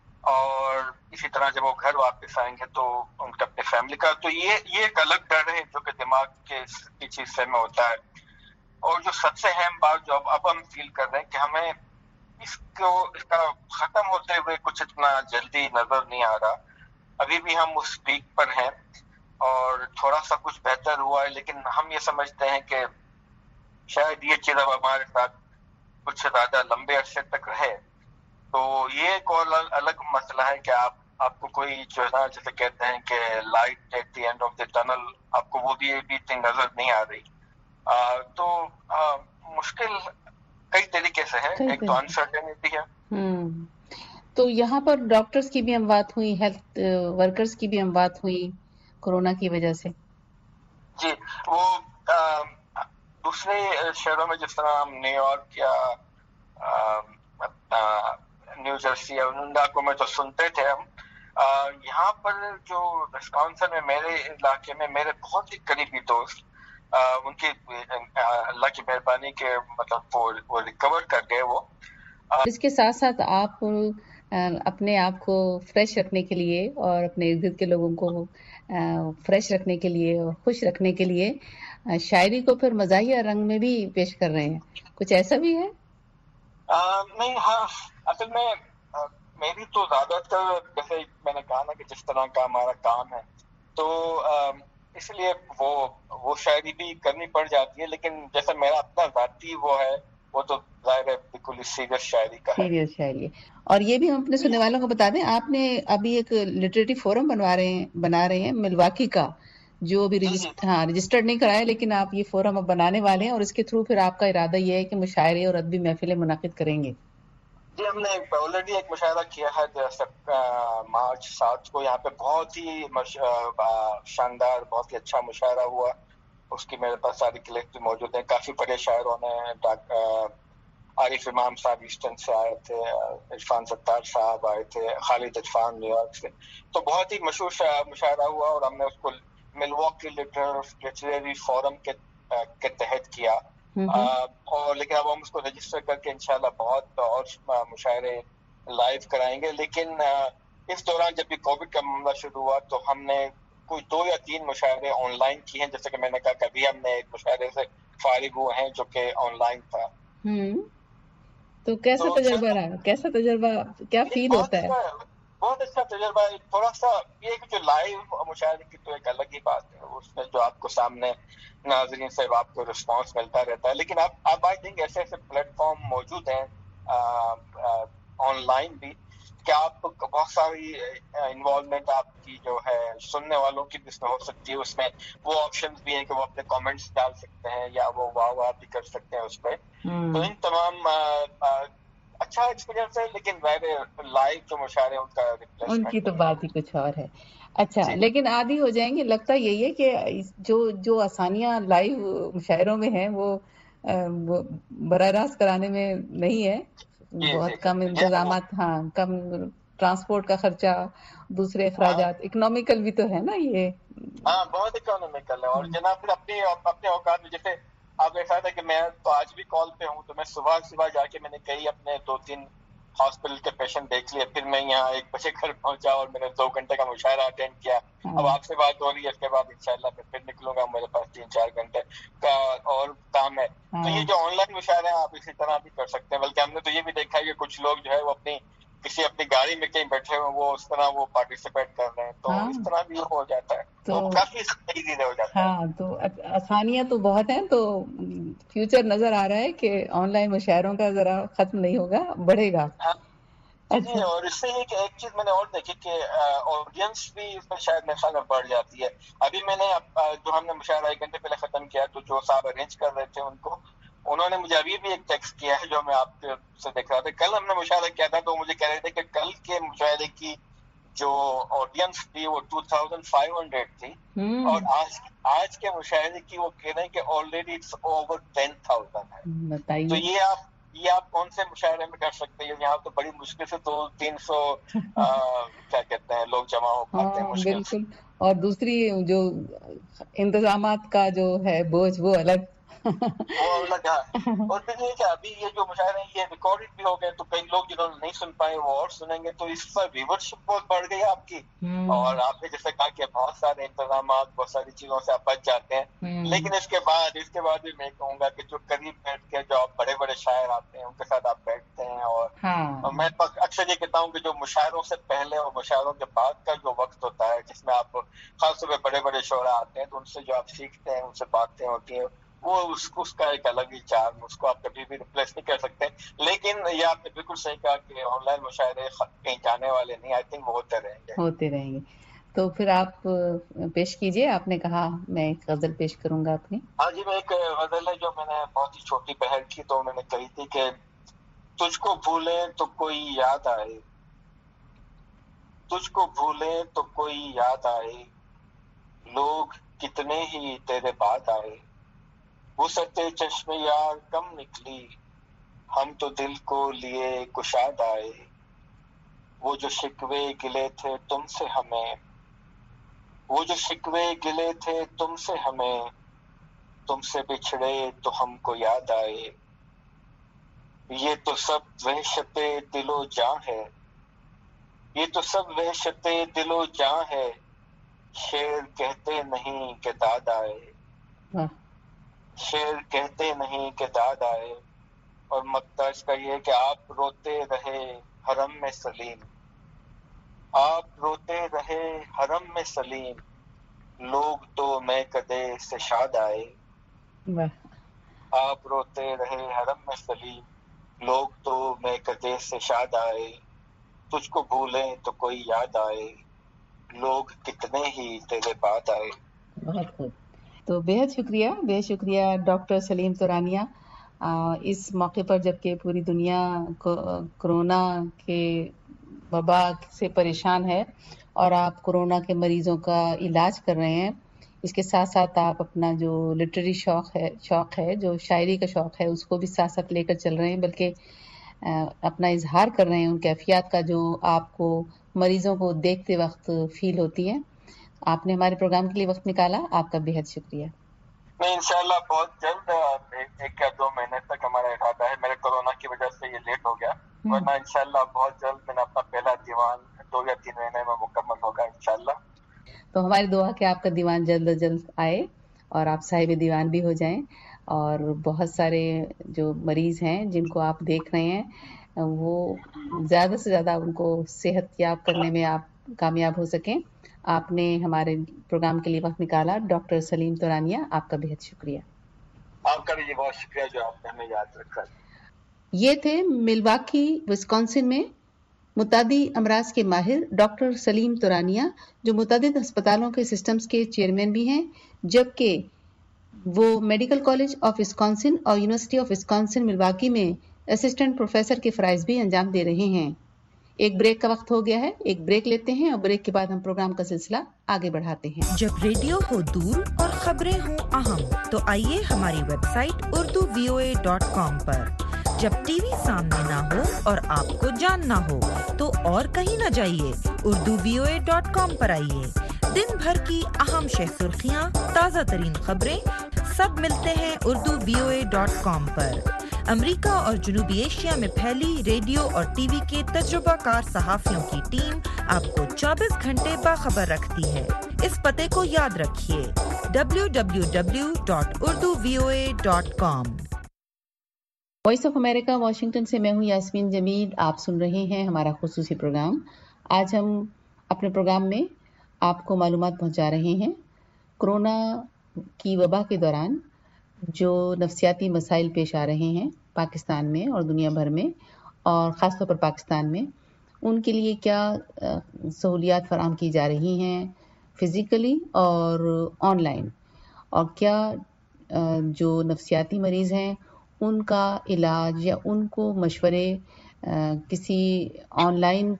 [SPEAKER 4] اور اسی طرح جب وہ گھر واپس آئیں گے تو ان کا اپنے فیملی کا، تو یہ یہ ایک الگ ڈر ہے جو کہ دماغ کے کسی حصے میں ہوتا ہے۔ اور جو سب سے اہم بات جو اب اب ہم فیل کر رہے ہیں کہ ہمیں اس کو اس کا ختم ہوتے ہوئے کچھ اتنا جلدی نظر نہیں آ رہا، ابھی بھی ہم اس پیک پر ہیں اور تھوڑا سا کچھ بہتر ہوا ہے، لیکن ہم یہ سمجھتے ہیں کہ شاید یہ چیز اب ہمارے ساتھ کچھ زیادہ لمبے عرصے تک رہے۔ تو یہ ایک اور الگ مسئلہ ہے کہ آپ آپ کو کوئی جو ہے نا جیسے کہتے ہیں کہ light at the end of the tunnel, آپ کو وہ بھی بھی نظر نہیں آ رہی۔ آ, تو آ, مشکل کئی طریقے سے ہے، ایک تو انسرٹینٹی ہے۔
[SPEAKER 3] تو یہاں پر ڈاکٹرز کی بھی اموات ہوئی، ہیلتھ ورکرز کی بھی اموات ہوئی کورونا کی وجہ سے؟
[SPEAKER 4] جی، وہ آ, دوسرے شہروں میں جس طرح ہم نیو یارک یا نیو جرسی یا ان علاقوں میں تو سنتے تھے ہم، آ, یہاں پر جو وسکانسن میں میرے علاقے میں میرے بہت ہی قریبی دوست، ان کی اللہ کی مہربانی کے مطلب وہ ریکور کر گئے۔ وہ
[SPEAKER 3] اس کے ساتھ ساتھ آپ اپنے آپ کو فریش رکھنے کے لیے اور اپنے ارد گرد کے لوگوں کو فریش رکھنے کے لیے اور خوش رکھنے کے لیے شاعری کو پھر مزاحیہ رنگ میں بھی پیش کر رہے ہیں، کچھ ایسا بھی ہے؟
[SPEAKER 4] نہیں، ہاں، اصل میں میری تو زیادہ تر جیسے میں نے کہا نا کہ جس طرح کا ہمارا کام ہے تو اس لیے وہ وہ شاعری بھی کرنی پڑ جاتی ہے، لیکن جیسے میرا اپنا ذاتی وہ ہے وہ تو ظاہر ہے بالکل سیریس شاعری کا ہے۔
[SPEAKER 3] سیریس شاعری ہے۔ اور یہ بھی ہم اپنے سننے والوں کو بتا دیں، آپ نے ابھی ایک لٹریری فورم بنوا رہے ہیں بنا رہے ہیں ملواکی کا، جو ابھی رجسٹر ہاں رجسٹرڈ نہیں کرائے لیکن آپ یہ فورم اب بنانے والے ہیں اور اس کے تھرو پھر آپ کا ارادہ یہ ہے کہ مشاعرے اور ادبی محفلیں منعقد کریں گے؟
[SPEAKER 4] جی ہم نے آلریڈی ایک مشاعرہ کیا ہے مارچ سات کو، یہاں پہ بہت ہی شاندار بہت ہی اچھا مشاعرہ ہوا. اس کی میرے پاس ساری کلپ بھی موجود ہیں. کافی بڑے شاعروں نے، عارف امام صاحب ایسٹرن سے آئے تھے، عرفان ستار صاحب آئے تھے، خالد عرفان نیو یارک سے. تو بہت ہی مشہور مشاعرہ ہوا اور ہم نے اس کو ملواکی لٹریری فورم کے کے تحت کیا. اور لیکن اب ہم اس کو رجسٹر کر کے انشاءاللہ بہت اور مشاعرے لائیو کرائیں گے. لیکن اس دوران جب بھی کووڈ کا معاملہ شروع ہوا تو ہم نے کوئی دو یا تین مشاعرے آن لائن کیے ہیں. جیسے کہ میں نے کہا کبھی ہم نے ایک مشاعرے سے فارغ ہوئے ہیں جو کہ آن لائن تھا.
[SPEAKER 3] تو کیسا تجربہ رہا؟ کیسا تجربہ، کیا فیل ہوتا ہے؟
[SPEAKER 4] بہت اچھا تجربہ ہے. تھوڑا سا یہ کہ جو لائیو مشاعرے کی تو ایک الگ ہی بات ہے، اس میں جو آپ کو سامنے ناظرین سے آپ کو رسپانس ملتا رہتا ہے. لیکن اب اب آئی تھنک ایسے ایسے پلیٹ فارم موجود ہیں آن لائن بھی کہ آپ کو بہت ساری انوالومنٹ آپ کی جو ہے سننے والوں کی بھی اس میں ہو سکتی ہے. اس میں وہ آپشنز بھی ہیں کہ وہ اپنے کامنٹس ڈال سکتے ہیں یا وہ واہ واہ بھی کر سکتے ہیں اس پہ. تو ان تمام اچھا ایکسپیرینس ہے. لیکن لائیو جو مشاعرے ان کا
[SPEAKER 3] ان کی تو بات ہی کچھ اور ہے. اچھا لیکن عادی ہو جائیں گے. لگتا یہی ہے کہ جو جو آسانیاں لائیو مشاعروں میں ہیں وہ براہ راست کرانے میں نہیں ہے. بہت کم انتظامات، ہاں کم ٹرانسپورٹ کا خرچہ، دوسرے اخراجات، اکنامیکل بھی تو ہے نا یہ.
[SPEAKER 4] ہاں بہت اکنامیکل ہے. اور جناب پھر اپنے اپنے اوقات میں جیسے آپ ایسا تھا کہ میں تو آج بھی کال پہ ہوں، تو میں صبح صبح جا کے میں نے کئی اپنے دو تین ہاسپٹل کے پیشنٹ دیکھ لیے. پھر میں یہاں ایک بجے گھر پہنچا اور میں نے دو گھنٹے کا مشاعرہ اٹینڈ کیا. اب آپ سے بات ہو رہی ہے، اس کے بعد انشاءاللہ میں پھر نکلوں گا. میرے پاس تین چار گھنٹے کا اور کام ہے. تو یہ جو آن لائن مشاعرے ہیں آپ اسی طرح بھی کر سکتے ہیں. بلکہ ہم نے تو یہ بھی دیکھا ہے کہ کچھ لوگ جو ہے وہ اپنی کسی اپنی گاڑی میں کہیں بیٹھے ہوئے وہ اس طرح وہ پارٹیسپیٹ کر رہے ہیں. تو اس طرح بھی ہو جاتا ہے. تو کافی ایزی ہو جاتا ہے.
[SPEAKER 3] ہاں تو آسانیاں تو بہت ہیں. تو فیوچر نظر آ رہا ہے کہ آن لائن مشاعروں کا ذرا ختم نہیں ہوگا، بڑھے گا.
[SPEAKER 4] جی اور اس سے ایک ایک چیز میں نے اور دیکھی کہ آڈینس بھی اس میں شاید میرے خیال میں بڑھ جاتی ہے. ابھی میں نے جو ہم نے مشاعرہ ایک گھنٹے پہلے ختم کیا تو جو صاحب ارینج کر رہے تھے ان کو انہوں نے مجھے ابھی بھی ایک ٹیکسٹ کیا ہے جو میں آپ سے دیکھ رہا تھا. کل ہم نے مشاعرہ کیا تھا تو مجھے کہہ رہے تھے کہ کل کے مشاعرے کی جو آڈینس تھی وہ ٹو تھاؤزینڈ فائیو ہنڈریڈ تھی اور آج آج کے مشاعرے کی وہ کہہ رہے ہیں کہ already it's over ten thousand ہے. تو یہ آپ یہ آپ کون سے مشاعرے میں کر سکتے ہیں؟ یہاں تو بڑی مشکل سے تو تین سو کیا کہتے ہیں لوگ جمع ہو پاتے ہیں مشکل سے.
[SPEAKER 3] اور دوسری جو انتظامات کا جو ہے بوجھ وہ الگ
[SPEAKER 4] وہ لگا. اور پھر یہ کہ ابھی یہ جو مشاعرے ہیں یہ ریکارڈڈ بھی ہو گئے تو کئی لوگ جنہوں نے نہیں سن پائے وہ اور سنیں گے. تو اس پر ویورشپ بہت بڑھ گئی آپ کی. اور آپ نے جیسے کہا کہ بہت سارے انتظامات بہت ساری چیزوں سے آپ بچ جاتے ہیں. لیکن اس کے بعد اس کے بعد بھی میں کہوں گا کہ جو قریب بیٹھ کے جو آپ بڑے بڑے شاعر آتے ہیں ان کے ساتھ آپ بیٹھتے ہیں اور میں اکثر یہ کہتا ہوں کہ جو مشاعروں سے پہلے اور مشاعروں کے بعد کا جو وقت ہوتا ہے جس میں آپ خاص طور پہ بڑے بڑے شعراء آتے ہیں تو ان سے جو آپ سیکھتے ہیں ان سے باتیں ہوتی ہیں وہ اس اس کا ایک الگ ہی چارم، اس کو آپ کبھی بھی ریپلیس نہیں کر سکتے. لیکن یہ آپ نے بالکل صحیح کہا کہ آن لائن مشاعرے کہیں جانے والے نہیں. آئی تھنک وہ ہوتے رہیں گے
[SPEAKER 3] ہوتے رہیں گے. تو پھر آپ پیش کیجئے. آپ نے کہا میں ایک غزل پیش کروں گا اپنی.
[SPEAKER 4] ہاں جی میں ایک غزل ہے جو میں نے بہت ہی چھوٹی بہن کی تو میں نے کہی تھی کہ تجھ کو بھولیں تو کوئی یاد آئے، تجھ کو بھولیں تو کوئی یاد آئے، لوگ کتنے ہی تیرے بعد آئے، وسعت چشم یار کم نکلی، ہم تو دل کو لیے کشاد آئے، وہ جو شکوے گلے تھے تم سے ہمیں، وہ جو شکوے گلے تھے تم سے ہمیں، تم سے بچھڑے تو ہم کو یاد آئے، یہ تو سب وحشت دل و جاں ہے، یہ تو سب وحشت دل و جاں ہے، شعر کہتے نہیں کہ داد آئے، شعر کہتے نہیں کہ داد آئے. اور مقطع اس کا یہ کہ آپ روتے رہے حرم میں سلیم، آپ روتے رہے حرم میں سلیم، لوگ تو میں کدے سے شاد آئے، آپ روتے رہے حرم میں سلیم، لوگ تو میں کدے سے شاد آئے، تجھ کو بھولیں تو کوئی یاد آئے، لوگ کتنے ہی تیرے بعد آئے.
[SPEAKER 3] बहुत खूब. तो बेहद शुक्रिया बेहद शुक्रिया डॉक्टर सलीम तुरानिया. आ, इस मौके पर जबकि पूरी दुनिया को, कोरोना के वबा से परेशान है और आप कोरोना के मरीजों का इलाज कर रहे हैं, इसके साथ साथ आप अपना जो लिटरेरी शौक है शौक है जो शायरी का शौक है उसको भी साथ साथ लेकर चल रहे हैं, बल्कि अपना इजहार कर रहे हैं उन कैफियत का जो आपको मरीजों को देखते वक्त फील होती है. आपने हमारे प्रोग्राम के लिए वक्त निकाला, आपका बेहद शुक्रिया.
[SPEAKER 4] नहीं, इंशाल्लाह बहुत जल्द एक, एक या दो महीने तक हमारा इरादा है. मेरे कोरोना की वजह से ये लेट हो गया, वरना इंशाल्लाह बहुत जल्द मैंने अपना पहला दीवान दो या तीन महीने में मुकम्मल होगा इंशाल्लाह.
[SPEAKER 3] तो हमारी दुआ कि आपका दीवान जल्द जल्द आए और आप साहिब दीवान भी हो जाएं, और बहुत सारे जो मरीज हैं जिनको आप देख रहे हैं वो ज़्यादा से ज़्यादा उनको सेहत याब करने में आप कामयाब हो सकें. आपने हमारे प्रोग्राम के लिए वक्त निकाला. डॉक्टर सलीम तुरानिया, आपका बेहद शुक्रिया.
[SPEAKER 4] आपका भी बहुत शुक्रिया जो आपने हमें याद रखा.
[SPEAKER 3] ये थे मिल्वाकी विस्कॉन्सिन में मुतादी अमराज के माहिर डॉक्टर सलीम तुरानिया, जो मुतादिद अस्पतालों के सिस्टम्स के चेयरमैन भी हैं, जबकि वो मेडिकल कॉलेज ऑफ विस्कॉन्सिन और यूनिवर्सिटी ऑफ विस्कॉन्सिन मिल्वाकी में असिस्टेंट प्रोफेसर के फराइज भी अंजाम दे रहे हैं. एक ब्रेक का वक्त हो गया है, एक ब्रेक लेते हैं और ब्रेक के बाद हम प्रोग्राम का सिलसिला आगे बढ़ाते हैं.
[SPEAKER 5] जब रेडियो हो दूर और खबरें हो अहम, तो आइए हमारी website Urdu V O A dot com पर. जब टीवी सामने ना हो और आपको जानना हो तो और कहीं न जाइए, Urdu V O A dot com पर आइए. दिन भर की अहम शह सुर्खियां, ताज़ा तरीन खबरें सब मिलते हैं Urdu V O A dot com पर. अमेरिका और जनूबी एशिया में फैली रेडियो और टीवी के तजुर्बाकार सहाफियों की टीम आपको चौबीस घंटे बाखबर रखती है. इस पते को याद रखिए, W W W dot Urdu V O A dot com.
[SPEAKER 3] Voice of America Washington से मैं हूं यास्मीन जमील. आप सुन रहे हैं हमारा खुसूसी प्रोग्राम. आज हम अपने प्रोग्राम में आपको मालूमात पहुंचा रहे हैं कोरोना की वबा के दौरान जो नफ्सियाती मसाइल पेश आ रहे हैं पाकिस्तान में और दुनिया भर में, और ख़ास तौर पर पाकिस्तान में, उनके लिए क्या सहूलियात फराहम की जा रही हैं फ़िज़िकली और ऑनलाइन, और क्या जो नफ्सियाती मरीज़ हैं उनका इलाज या उनको मशवरे किसी ऑनलाइन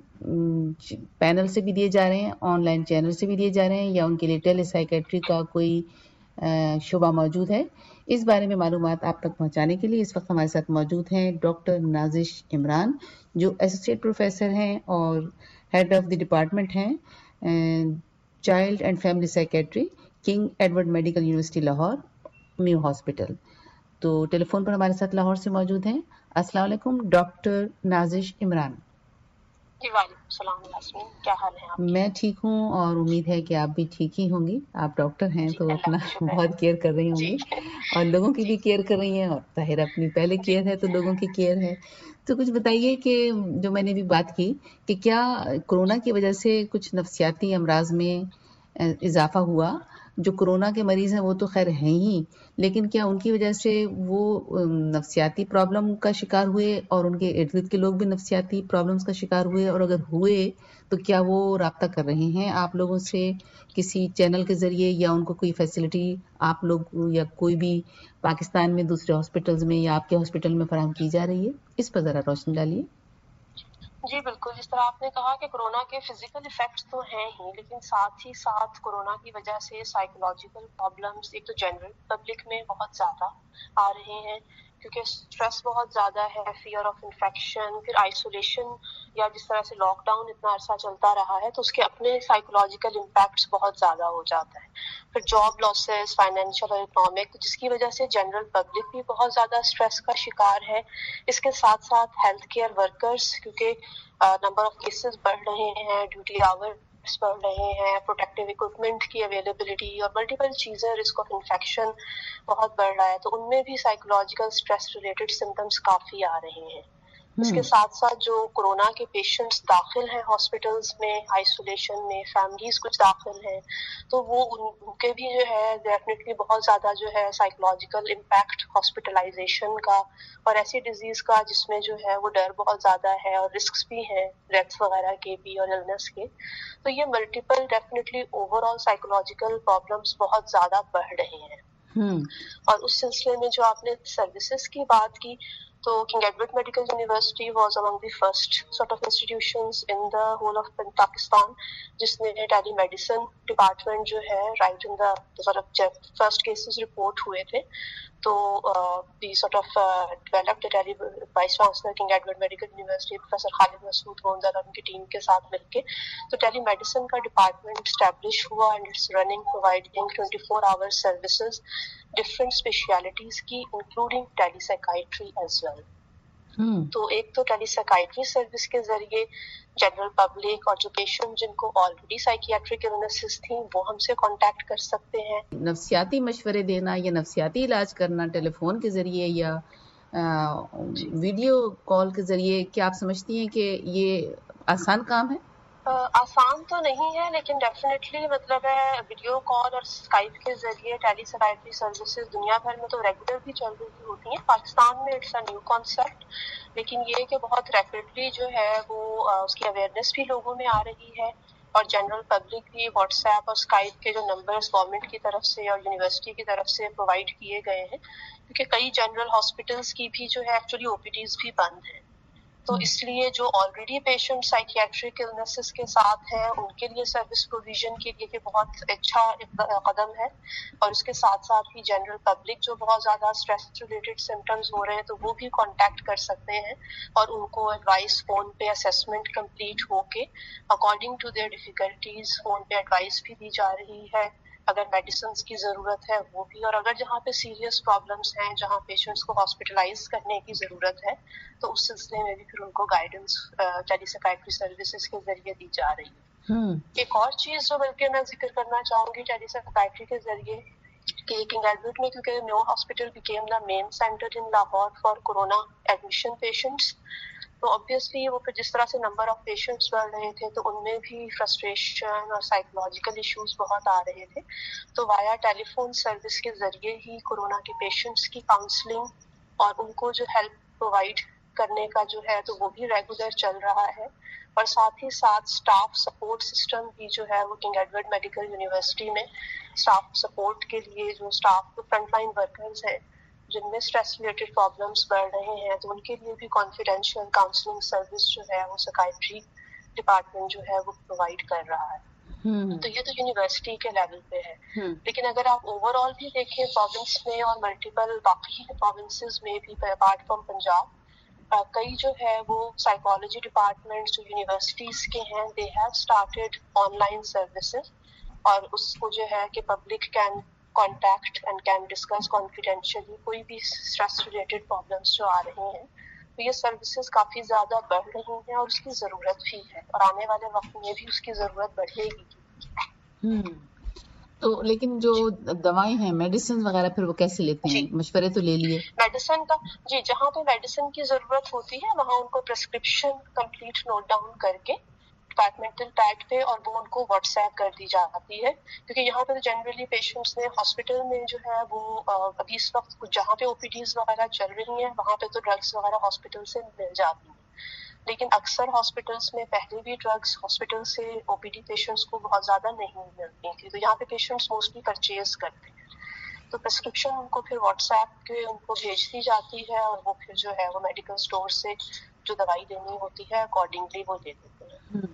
[SPEAKER 3] पैनल से भी दिए जा रहे हैं, ऑनलाइन चैनल से भी दिए जा रहे हैं, या उनके लिए टेली साइकेट्री का कोई शुबा मौजूद है. इस बारे में मालूमात आप तक पहुंचाने के लिए इस वक्त हमारे साथ मौजूद हैं डॉक्टर नाजिश इमरान, जो एसोसिएट प्रोफेसर हैं और हेड ऑफ द डिपार्टमेंट हैं child and family psychiatry, King Edward medical university Lahore, Mayo hospital. तो टेलीफोन पर हमारे साथ लाहौर से मौजूद हैं. अस्सलाम वालेकुम डॉक्टर नाजिश इमरान.
[SPEAKER 6] जी वालेकुम सलाम यास्मीन, क्या हाल है आपके?
[SPEAKER 3] मैं ठीक हूँ और उम्मीद है कि आप भी ठीक ही होंगी. आप डॉक्टर हैं तो अपना बहुत केयर कर रही होंगी और लोगों की भी केयर कर रही हैं, और जाहिर अपनी पहले केयर है तो लोगों की केयर है. तो कुछ बताइए कि जो मैंने भी बात की कि क्या कोरोना की वजह से कुछ नफ्सियाती अमराज में इजाफा हुआ. जो कोरोना के मरीज हैं वो तो खैर हैं ही, लेकिन क्या उनकी वजह से वो नफ्सियाती प्रॉब्लम का शिकार हुए और उनके इर्द गिर्द के लोग भी नफ्सियाती प्रॉब्लम्स का शिकार हुए, और अगर हुए तो क्या वो राब्ता कर रहे हैं आप लोगों से किसी चैनल के जरिए, या उनको कोई फैसिलिटी आप लोग या कोई भी पाकिस्तान में दूसरे हॉस्पिटल्स में या आपके हॉस्पिटल में फराहम की जा रही है? इस पर ज़रा रोशनी डालिए.
[SPEAKER 6] जी बिल्कुल, जिस तरह आपने कहा कि कोरोना के फिजिकल इफेक्ट्स तो हैं ही, लेकिन साथ ही साथ कोरोना की वजह से साइकोलॉजिकल प्रॉब्लम्स एक तो जनरल पब्लिक में बहुत ज़्यादा आ रहे हैं, क्योंकि स्ट्रेस बहुत ज़्यादा है, फियर ऑफ इन्फेक्शन, फिर आइसोलेशन, या जिस तरह से लॉकडाउन इतना अरसा चलता रहा है तो उसके अपने साइकोलॉजिकल इम्पैक्ट्स बहुत ज़्यादा हो जाता है. फिर जॉब लॉसेस, फाइनेंशियल और इकोनॉमिक, जिसकी वजह से जनरल पब्लिक भी बहुत ज़्यादा स्ट्रेस का शिकार है. इसके साथ साथ हेल्थ केयर वर्कर्स, क्योंकि नंबर ऑफ केसेस बढ़ रहे हैं, ड्यूटी आवर्स बढ़ रहे हैं, प्रोटेक्टिव इक्विपमेंट की अवेलेबिलिटी और मल्टीपल चीज़ें, रिस्क ऑफ इन्फेक्शन बहुत बढ़ रहा है, तो उनमें भी साइकोलॉजिकल स्ट्रेस रिलेटेड सिम्टम्स काफ़ी आ रहे हैं. اس کے ساتھ ساتھ جو کورونا کے پیشنٹس داخل ہیں ہاسپٹلس میں آئسولیشن میں، فیملیز کچھ داخل ہیں، تو وہ ان کے بھی جو ہے ڈیفینیٹلی بہت زیادہ جو ہے سائیکولوجیکل امپیکٹ ہاسپٹلائزیشن کا اور ایسی ڈیزیز کا جس میں جو ہے وہ ڈر بہت زیادہ ہے اور رسکس بھی ہیں ڈیتھ وغیرہ کے بھی اور النس کے، تو یہ multiple definitely overall psychological problems بہت زیادہ بڑھ رہے ہیں۔ اور اس سلسلے میں جو آپ نے سروسز کی بات کی تو King Edward medical university was among the first sort of institutions in the whole of Pakistan جس نے ٹیلی میڈیسن ڈپارٹمنٹ جو ہے right in the sort of جب فرسٹ کیسز رپورٹ ہوئے تھے تو دی سارٹ آف ڈیولپڈ ٹیلی vice chancellor King Edward medical university professor Khalid Masood Gondal اور ان کی ٹیم کے ساتھ مل کے تو ٹیلی میڈیسن کا ڈپارٹمنٹ اسٹیبلش ہوا and it's running providing twenty four hour services different specialties کی including telepsychiatry as well. تو ایک تو ٹیلی سائیکائٹری سروس کے ذریعے جنرل پبلک اور جو پیشنٹ جن کو آلریڈی سائیکیاٹرک النیسز تھیں وہ ہم سے کانٹیکٹ کر سکتے ہیں۔
[SPEAKER 3] نفسیاتی مشورے دینا یا نفسیاتی علاج کرنا ٹیلی فون کے ذریعے یا ویڈیو کال کے ذریعے، کیا آپ سمجھتی ہیں کہ یہ آسان کام ہے؟
[SPEAKER 6] آسان تو نہیں ہے لیکن ڈیفینیٹلی مطلب ہے ویڈیو کال اور اسکائپ کے ذریعے ٹیلی سائیکائٹری سروسز دنیا بھر میں تو ریگولر بھی چل رہی ہوتی ہیں، پاکستان میں اٹس اے نیو کانسیپٹ، لیکن یہ کہ بہت ریپڈلی جو ہے وہ اس کی اویئرنیس بھی لوگوں میں آ رہی ہے اور جنرل پبلک بھی واٹس ایپ اور اسکائپ کے جو نمبرز گورنمنٹ کی طرف سے اور یونیورسٹی کی طرف سے پرووائڈ کیے گئے ہیں کیونکہ کئی جنرل ہاسپٹلس کی بھی جو ہے ایکچولی او پی ڈیز بھی بند ہیں، تو اس لیے جو آلریڈی پیشنٹ سائیکیاٹرک النیسز کے ساتھ ہیں ان کے لیے سروس پروویژن کے لیے بہت اچھا قدم ہے، اور اس کے ساتھ ساتھ ہی جنرل پبلک جو بہت زیادہ اسٹریس ریلیٹڈ سمٹمز ہو رہے ہیں تو وہ بھی کانٹیکٹ کر سکتے ہیں اور ان کو ایڈوائس فون پہ اسیسمنٹ کمپلیٹ ہو کے according to their difficulties phone پہ ایڈوائس بھی دی جا رہی ہے، اگر میڈیسنس کی ضرورت ہے وہ بھی، اور اگر جہاں پہ سیریس پرابلمس ہیں جہاں پیشنٹس کو ہاسپٹلائز کرنے کی ضرورت ہے تو اس سلسلے میں بھی پھر ان کو گائیڈنس ٹیلی سائیکائٹری سروسز کے ذریعے دی جا رہی ہے۔ ایک اور چیز جو بلکہ میں ذکر کرنا چاہوں گی ٹیلی سائیکائٹری کے ذریعے کہ کنگ ایڈورڈ میں کیونکہ new hospital became the main centre in Lahore for corona admission patients, تو obviously وہ پھر جس طرح سے نمبر آف پیشنٹس بڑھ رہے تھے تو ان میں بھی فرسٹریشن اور سائیکولوجیکل ایشوز بہت آ رہے تھے، تو وایا ٹیلی فون سروس کے ذریعے ہی کورونا کے پیشنٹس کی کاؤنسلنگ اور ان کو جو ہیلپ پرووائڈ کرنے کا جو ہے تو وہ بھی ریگولر چل رہا ہے، اور ساتھ ہی ساتھ اسٹاف سپورٹ سسٹم بھی جو ہے وہ کنگ ایڈورڈ میڈیکل یونیورسٹی میں اسٹاف سپورٹ کے لیے جو اسٹاف فرنٹ لائن ورکرز ہیں جن میں اسٹریس ریلیٹڈ پرابلمس بڑھ رہے ہیں تو ان کے لیے بھی کانفیڈینشیل کاؤنسلنگ سروس جو ہے وہ سائیکائٹری ڈپارٹمنٹ جو ہے وہ پرووائڈ کر رہا ہے۔ تو یہ تو یونیورسٹی کے لیول پہ ہے، لیکن اگر آپ اوور آل بھی دیکھیں پروونس میں اور ملٹیپل باقی پروونسز میں بھی اپارٹ فرام پنجاب کئی جو ہے وہ سائیکالوجی ڈپارٹمنٹ جو یونیورسٹیز کے ہیں they have started online services, اور اس کو جو ہے کہ public can contact and can discuss confidentially کوئی بھی اسٹریس ریلیٹڈ پرابلمس جو آ رہے ہیں، تو یہ سروسز کافی زیادہ بڑھ رہی ہیں اور اس کی ضرورت بھی ہے اور آنے والے وقت میں بھی اس کی ضرورت بڑھے گی۔
[SPEAKER 3] تو لیکن جو دوائیں ہیں میڈیسن وغیرہ پھر وہ کیسے لیتے ہیں؟ مشورے تو لے لیے
[SPEAKER 6] میڈیسن کا، جی جہاں پہ میڈیسن کی ضرورت ہوتی ہے وہاں ان کو پرسکرپشن کمپلیٹ نوٹ ڈاؤن کر کے ڈپارٹمنٹل پیڈ پہ اور وہ ان کو واٹس ایپ کر دی جاتی ہے، کیونکہ یہاں پہ جنرلی پیشنٹس نے ہاسپٹل میں جو ہے وہ ابھی اس وقت جہاں پہ او پی ڈیز وغیرہ چل رہی ہیں وہاں پہ تو ڈرگس وغیرہ ہاسپٹل سے مل جاتی ہیں، لیکن اکثر ہاسپٹلس میں پہلے بھی ڈرگس ہاسپٹل سے او پی ڈی پیشنٹس کو بہت زیادہ نہیں ملتی تھی، تو یہاں پہ پیشنٹس موسٹلی پرچیز کرتے ہیں، تو پرسکرپشن ان کو پھر واٹس ایپ کے ان کو بھیج دی جاتی ہے اور وہ پھر جو ہے وہ میڈیکل اسٹور سے جو دوائی دینی ہوتی ہے اکارڈنگلی وہ دے دیتے ہیں۔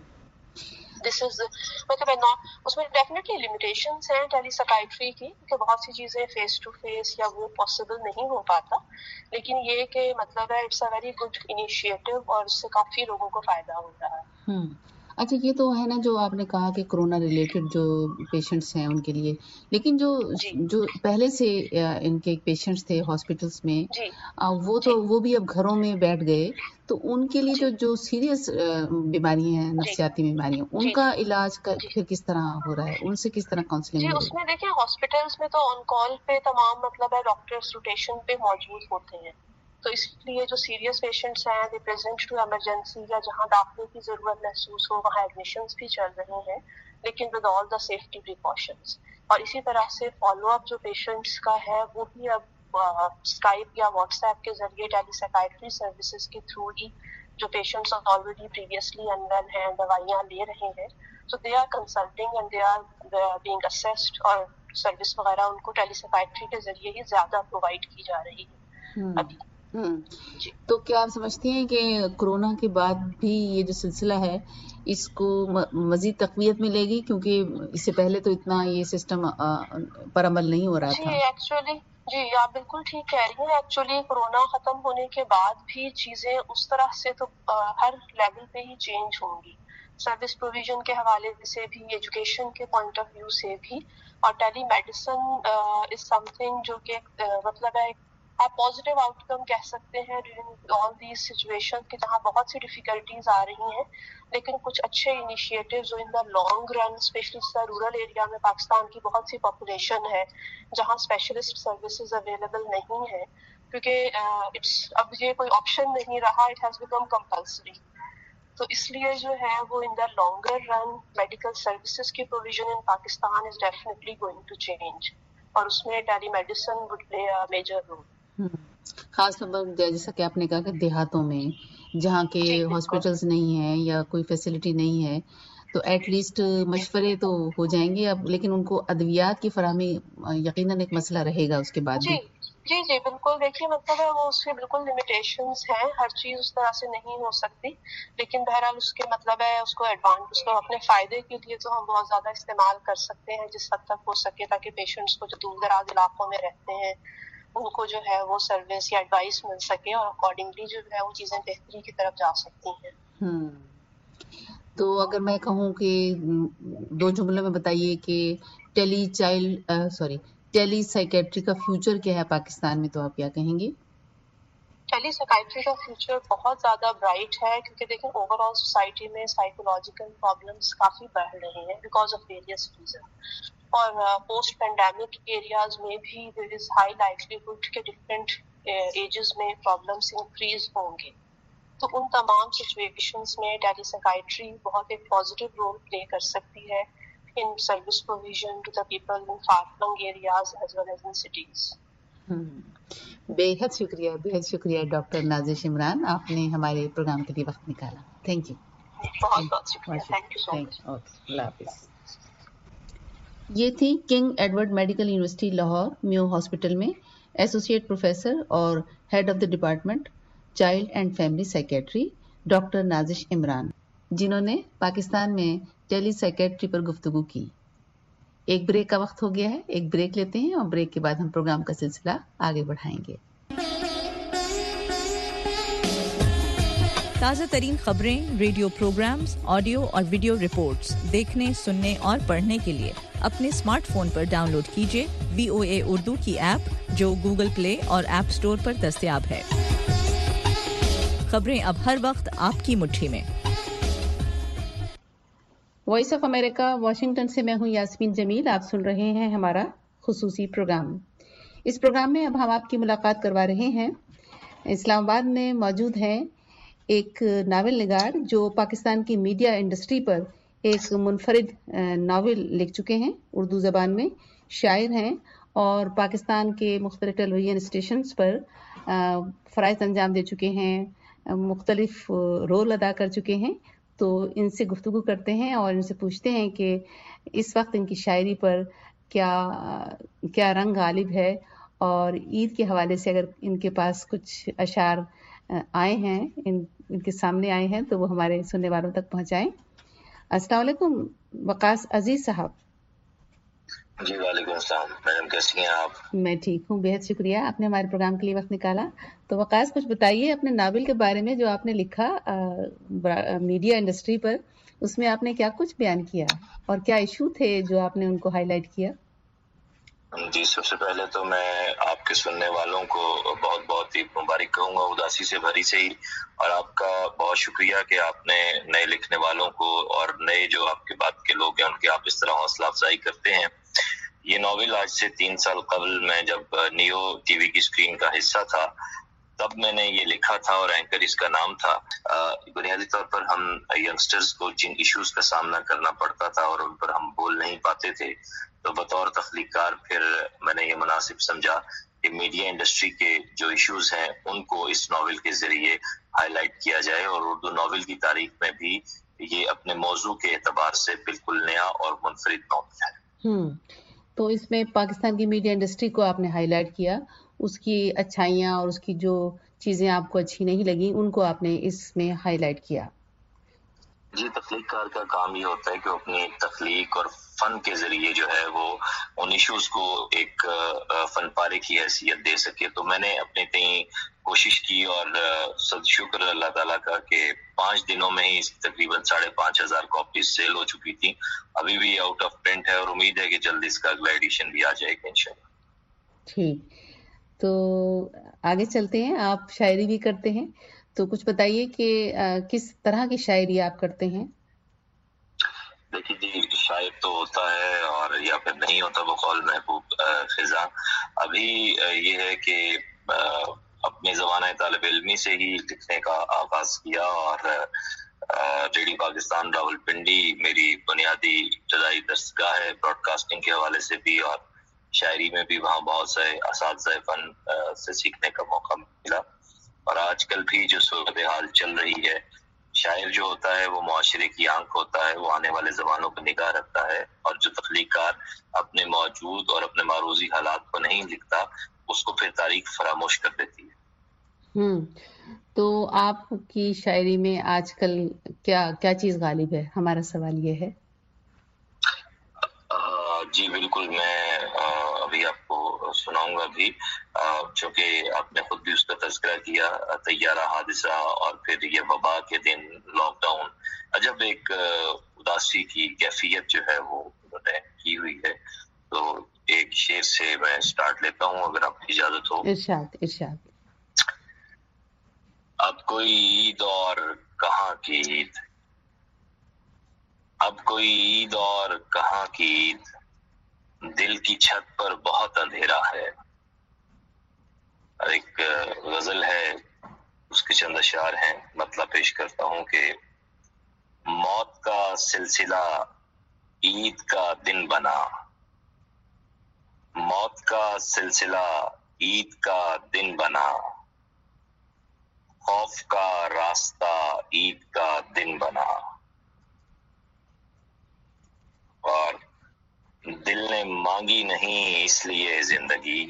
[SPEAKER 6] دس از مطلب اس میں ڈیفینیٹلی لمیٹیشنس ہیں ٹیلی سائیکائٹری کی کہ بہت سی چیزیں فیس ٹو فیس یا وہ پاسبل نہیں ہو پاتا، لیکن یہ کہ مطلب ہے it's a very good initiative اور اس سے کافی لوگوں کو فائدہ ہو رہا ہے۔
[SPEAKER 3] اچھا یہ تو ہے نا جو آپ نے کہا کہ کورونا ریلیٹڈ جو پیشنٹس ہیں ان کے لیے، لیکن جو جو پہلے سے ان کے پیشنٹس تھے ہاسپٹلس میں وہ تو وہ بھی اب گھروں میں بیٹھ گئے، تو ان کے لیے جو جو سیریس بیماری ہیں نفسیاتی بیماریاں ان کا علاج پھر کس طرح ہو رہا ہے، ان سے کس طرح کاؤنسلنگ؟
[SPEAKER 6] جی اس میں دیکھیں ہاسپٹلس میں تو آن کال پہ تمام مطلب ہے ڈاکٹرس روٹیشن پہ موجود ہوتے ہیں، تو اس لیے جو سیریس پیشنٹس ہیں دے پریزنٹ ٹو ایمرجنسی یا جہاں داخلے کی ضرورت محسوس ہو وہاں ایڈمیشنس بھی چل رہے ہیں لیکن with all the safety precautions. اور اسی طرح سے فالو اپ جو پیشنٹس کا ہے وہ بھی اب اسکائپ یا واٹس ایپ کے ذریعے ٹیلی سائیکائٹری سروسز کے تھرو ہی جو پیشنٹس آلریڈی پریویسلی انویل ہیں دوائیاں لے رہے ہیں so they are consulting and they are, they are being assessed اور سروس وغیرہ ان کو ٹیلی سائیکائٹری کے ذریعے ہی زیادہ پرووائڈ کی جا رہی ہے ابھی.
[SPEAKER 3] جی تو کیا آپ سمجھتی ہیں کہ کورونا کے بعد بھی یہ جو سلسلہ ہے اس کو مزید تقویت ملے گی کیونکہ اس سے پہلے تو اتنا یہ سسٹم پر عمل نہیں ہو رہا تھا؟
[SPEAKER 6] جی ایکچولی جی آپ بالکل ٹھیک کہہ رہی ہیں. ایکچولی کورونا ختم ہونے کے بعد بھی چیزیں اس طرح سے تو ہر لیول پہ ہی چینج ہوں گی. سروس پروویژن کے حوالے سے بھی ایجوکیشن کے پوائنٹ آف ویو سے بھی اور ٹیلی میڈیسن از سم تھنگ جو کہ مطلب ہے آپ پازیٹیو آؤٹ کم کہہ سکتے ہیں ڈیورنگ آل دیز سچویشن کہ جہاں بہت سی ڈیفیکلٹیز آ رہی ہیں لیکن کچھ اچھے انیشیٹیو جو in the long run especially rural area میں پاکستان کی بہت سی پاپولیشن ہے جہاں اسپیشلسٹ سروسز اویلیبل نہیں ہے کیونکہ اٹس اب یہ کوئی آپشن نہیں رہا, اٹ ہیز بیکم کمپلسری. تو اس لیے جو ہے وہ in the longer run medical services کی provision in Pakistan is definitely going to change اور اس میں telemedicine would play a major role.
[SPEAKER 3] خاص طور پر جیسا کہ آپ نے کہا کہ دیہاتوں میں جہاں کے ہاسپٹلس نہیں ہیں یا کوئی فیسلٹی نہیں ہے تو ایٹ لیسٹ مشورے تو ہو جائیں گے اب, لیکن ان کو ادویات کی فراہمی یقیناً ایک مسئلہ رہے گا اس کے بعد بھی.
[SPEAKER 6] جی جی بالکل. دیکھیے مطلب ہے وہ اس کے بالکل لمیٹیشنز ہیں, ہر چیز اس طرح سے نہیں ہو سکتی لیکن بہرحال اس کے مطلب ہے اس کو ایڈوانس اس کو اپنے فائدے کے لیے تو ہم بہت زیادہ استعمال کر سکتے ہیں جس حد تک ہو سکے تاکہ پیشنٹس کو جو دور دراز علاقوں میں رہتے ہیں ان کو جو ہے وہ سروس یا ایڈوائس مل سکے اور اکارڈنگلی جو ہے وہ چیزیں بہتری کی طرف جا سکتی ہیں.
[SPEAKER 3] تو اگر میں کہوں کہ دو جملوں میں بتائیے کہ tele child sorry telepsychiatry کا فیوچر کیا ہے پاکستان میں, تو آپ کیا کہیں گے؟
[SPEAKER 6] ٹیلی سائیکائٹری کا فیوچر بہت زیادہ برائٹ ہے کیونکہ دیکھیں اوور آل سوسائٹی میں سائیکولوجیکل پرابلمس کافی بڑھ رہے ہیں بیکاز آف ویریس ریزن اور پوسٹ پینڈیمک ایریاز میں بھی دیر از ہائی لائٹلیہڈ کہ ڈفرینٹ ایجز میں پرابلمس انکریز ہوں گے. تو ان تمام سچویشنز میں ٹیلی سائیکائٹری بہت ایک پازیٹیو رول پلے کر سکتی ہے in service provision to the people in far flung areas as well as in cities.
[SPEAKER 3] بے حد شکریہ بے حد شکریہ ڈاکٹر نازش عمران, آپ نے ہمارے پروگرام کے لیے وقت نکالا. Thank you.
[SPEAKER 6] بہت بہت شکریہ. تھینک یو سو مچ.
[SPEAKER 3] اللہ حافظ. یہ تھی King Edward medical university Lahore Mayo hospital میں ایسوسیٹ پروفیسر اور head of the department child and family psychiatry doctor Nazish Imran, جنہوں نے پاکستان میں ٹیلی سائیکیٹری پر گفتگو کی. ایک بریک کا وقت ہو گیا ہے, ایک بریک لیتے ہیں اور بریک کے بعد ہم پروگرام کا سلسلہ آگے بڑھائیں گے.
[SPEAKER 5] تازہ ترین خبریں, ریڈیو پروگرامز, آڈیو اور ویڈیو رپورٹس دیکھنے, سننے اور پڑھنے کے لیے اپنے اسمارٹ فون پر ڈاؤن لوڈ کیجیے وی او اے اردو کی ایپ جو گوگل پلے اور ایپ سٹور پر دستیاب ہے. خبریں اب ہر وقت آپ کی مٹھی میں.
[SPEAKER 3] وائس آف امریکہ واشنگٹن سے میں ہوں یاسمین جمیل. آپ سن رہے ہیں ہمارا خصوصی پروگرام. اس پروگرام میں اب ہم آپ کی ملاقات کروا رہے ہیں. اسلام آباد میں موجود ہیں ایک ناول نگار جو پاکستان کی میڈیا انڈسٹری پر ایک منفرد ناول لکھ چکے ہیں, اردو زبان میں شاعر ہیں اور پاکستان کے مختلف ٹیلی ویژن اسٹیشنز پر فرائض انجام دے چکے ہیں, مختلف رول ادا کر چکے ہیں. تو ان سے گفتگو کرتے ہیں اور ان سے پوچھتے ہیں کہ اس وقت ان کی شاعری پر کیا کیا رنگ غالب ہے اور عید کے حوالے سے اگر ان کے پاس کچھ اشعار آئے ہیں ان ان کے سامنے آئے ہیں تو وہ ہمارے سننے والوں تک پہنچائیں. السلام علیکم وقاص عزیز صاحب.
[SPEAKER 7] جی وعلیکم السلام میڈم, کیسی ہیں آپ؟
[SPEAKER 3] میں ٹھیک ہوں, بہت شکریہ آپ نے ہمارے پروگرام کے لیے وقت نکالا. تو وقاص کچھ بتائیے اپنے ناول کے بارے میں جو آپ نے لکھا میڈیا انڈسٹری پر, اس میں آپ نے کیا کچھ بیان کیا اور کیا ایشو تھے جو آپ نے ان کو ہائی لائٹ کیا؟
[SPEAKER 7] جی سب سے پہلے تو میں آپ کے سننے والوں کو بہت بہت ہی مبارک کہوں گا, اداسی سے بھری سے ہی, اور آپ کا بہت شکریہ کہ آپ نے نئے لکھنے والوں کو اور نئے جو آپ کے بعد کے لوگ ہیں ان کی آپ اس طرح حوصلہ افزائی کرتے ہیں. یہ ناول آج سے تین سال قبل میں جب نیو ٹی وی کی اسکرین کا حصہ تھا तब मैंने ये लिखा था और एंकर इसका नाम था। बुनियादी तौर पर हम यंगस्टर्स को जिन इश्यूज का सामना करना पड़ता था और उन पर हम बोल नहीं पाते थे, तो बतौर तख्लीकार फिर मैंने ये मुनासिब समझा कि मीडिया इंडस्ट्री के जो इश्यूज हैं उनको इस नॉवेल के जरिए हाईलाइट किया जाए, और उर्दू नॉवेल की तारीख में भी ये अपने मौजू के एतबार से बिल्कुल नया और मुनफरिद नॉवेल है।
[SPEAKER 3] हम्म तो इसमें पाकिस्तान की मीडिया इंडस्ट्री को आपने हाईलाइट किया, उसकी अच्छाइयाँ और उसकी जो चीजें आपको अच्छी नहीं लगी उनको आपने इसमें हाईलाइट किया।
[SPEAKER 7] जी, तख्लीकार का काम ये होता है कि वो अपनी तख्लीक और फन के जरिए जो है वो उन इश्यूज को एक फन पारे की हैसियत दे सके। तो मैंने अपने तई कोशिश की और सद शुक्र अल्लाह ताला का कि पाँच दिनों में ही तकरीबन साढ़े पाँच हजार कॉपीज सेल हो चुकी थी। अभी भी आउट ऑफ प्रिंट है और उम्मीद है कि जल्द इसका अगला एडिशन भी आ जाएगा इंशाल्लाह।
[SPEAKER 3] ठीक, तो आगे चलते हैं। आप शायरी भी करते हैं, तो कुछ बताइए कि किस तरह की शायरी आप करते हैं?
[SPEAKER 7] देखिए जी, शायर तो होता है और या फिर नहीं होता, बकौल महबूब फिजा। अभी ये है कि अपने ज़माने तालिब इल्मी से ही लिखने का आगाज किया और रेडियो पाकिस्तान रावलपिंडी मेरी बुनियादी इब्तदाई दरसगाह है ब्रॉडकास्टिंग के हवाले से भी, और शायरी में भी वहाँ बहुत से असातिज़ा फन से सीखने का मौका मिला। और आजकल भी जो सूरत हाल चल रही है, शायर जो होता है वो मुआशरे की आंख होता है, वो आने वाले ज़मानों पर निगाह रखता है, और जो तख्लीकार अपने मौजूद और अपने मारूजी हालात को नहीं लिखता उसको फिर तारीख फरामोश कर देती है।
[SPEAKER 3] हम्म तो आपकी शायरी में आजकल क्या क्या चीज गालिब है? हमारा सवाल ये है।
[SPEAKER 7] जी बिल्कुल, मैं अभी आपको सुनाऊंगा भी, क्योंकि आपने खुद भी उसका तज़किरा किया, तैयारा हादिसा और फिर ये वबा के दिन, लॉकडाउन, अजब एक उदासी की कैफियत जो है वो उन्होंने की हुई है। तो एक शेर से मैं स्टार्ट लेता हूँ, अगर आपकी इजाजत हो।
[SPEAKER 3] इरशाद इरशाद।
[SPEAKER 7] अब कोई ईद और कहाँ की ईद, अब कोई ईद और कहाँ की ईद, दिल की छत पर बहुत अंधेरा है। एक गजल है, उसके चंद अशार हैं, मतलब पेश करता हूँ कि मौत का सिलसिला ईद का दिन बना, मौत का सिलसिला ईद का दिन बना, खौफ का रास्ता ईद का दिन बना, और दिल ने मांगी नहीं इसलिए जिंदगी,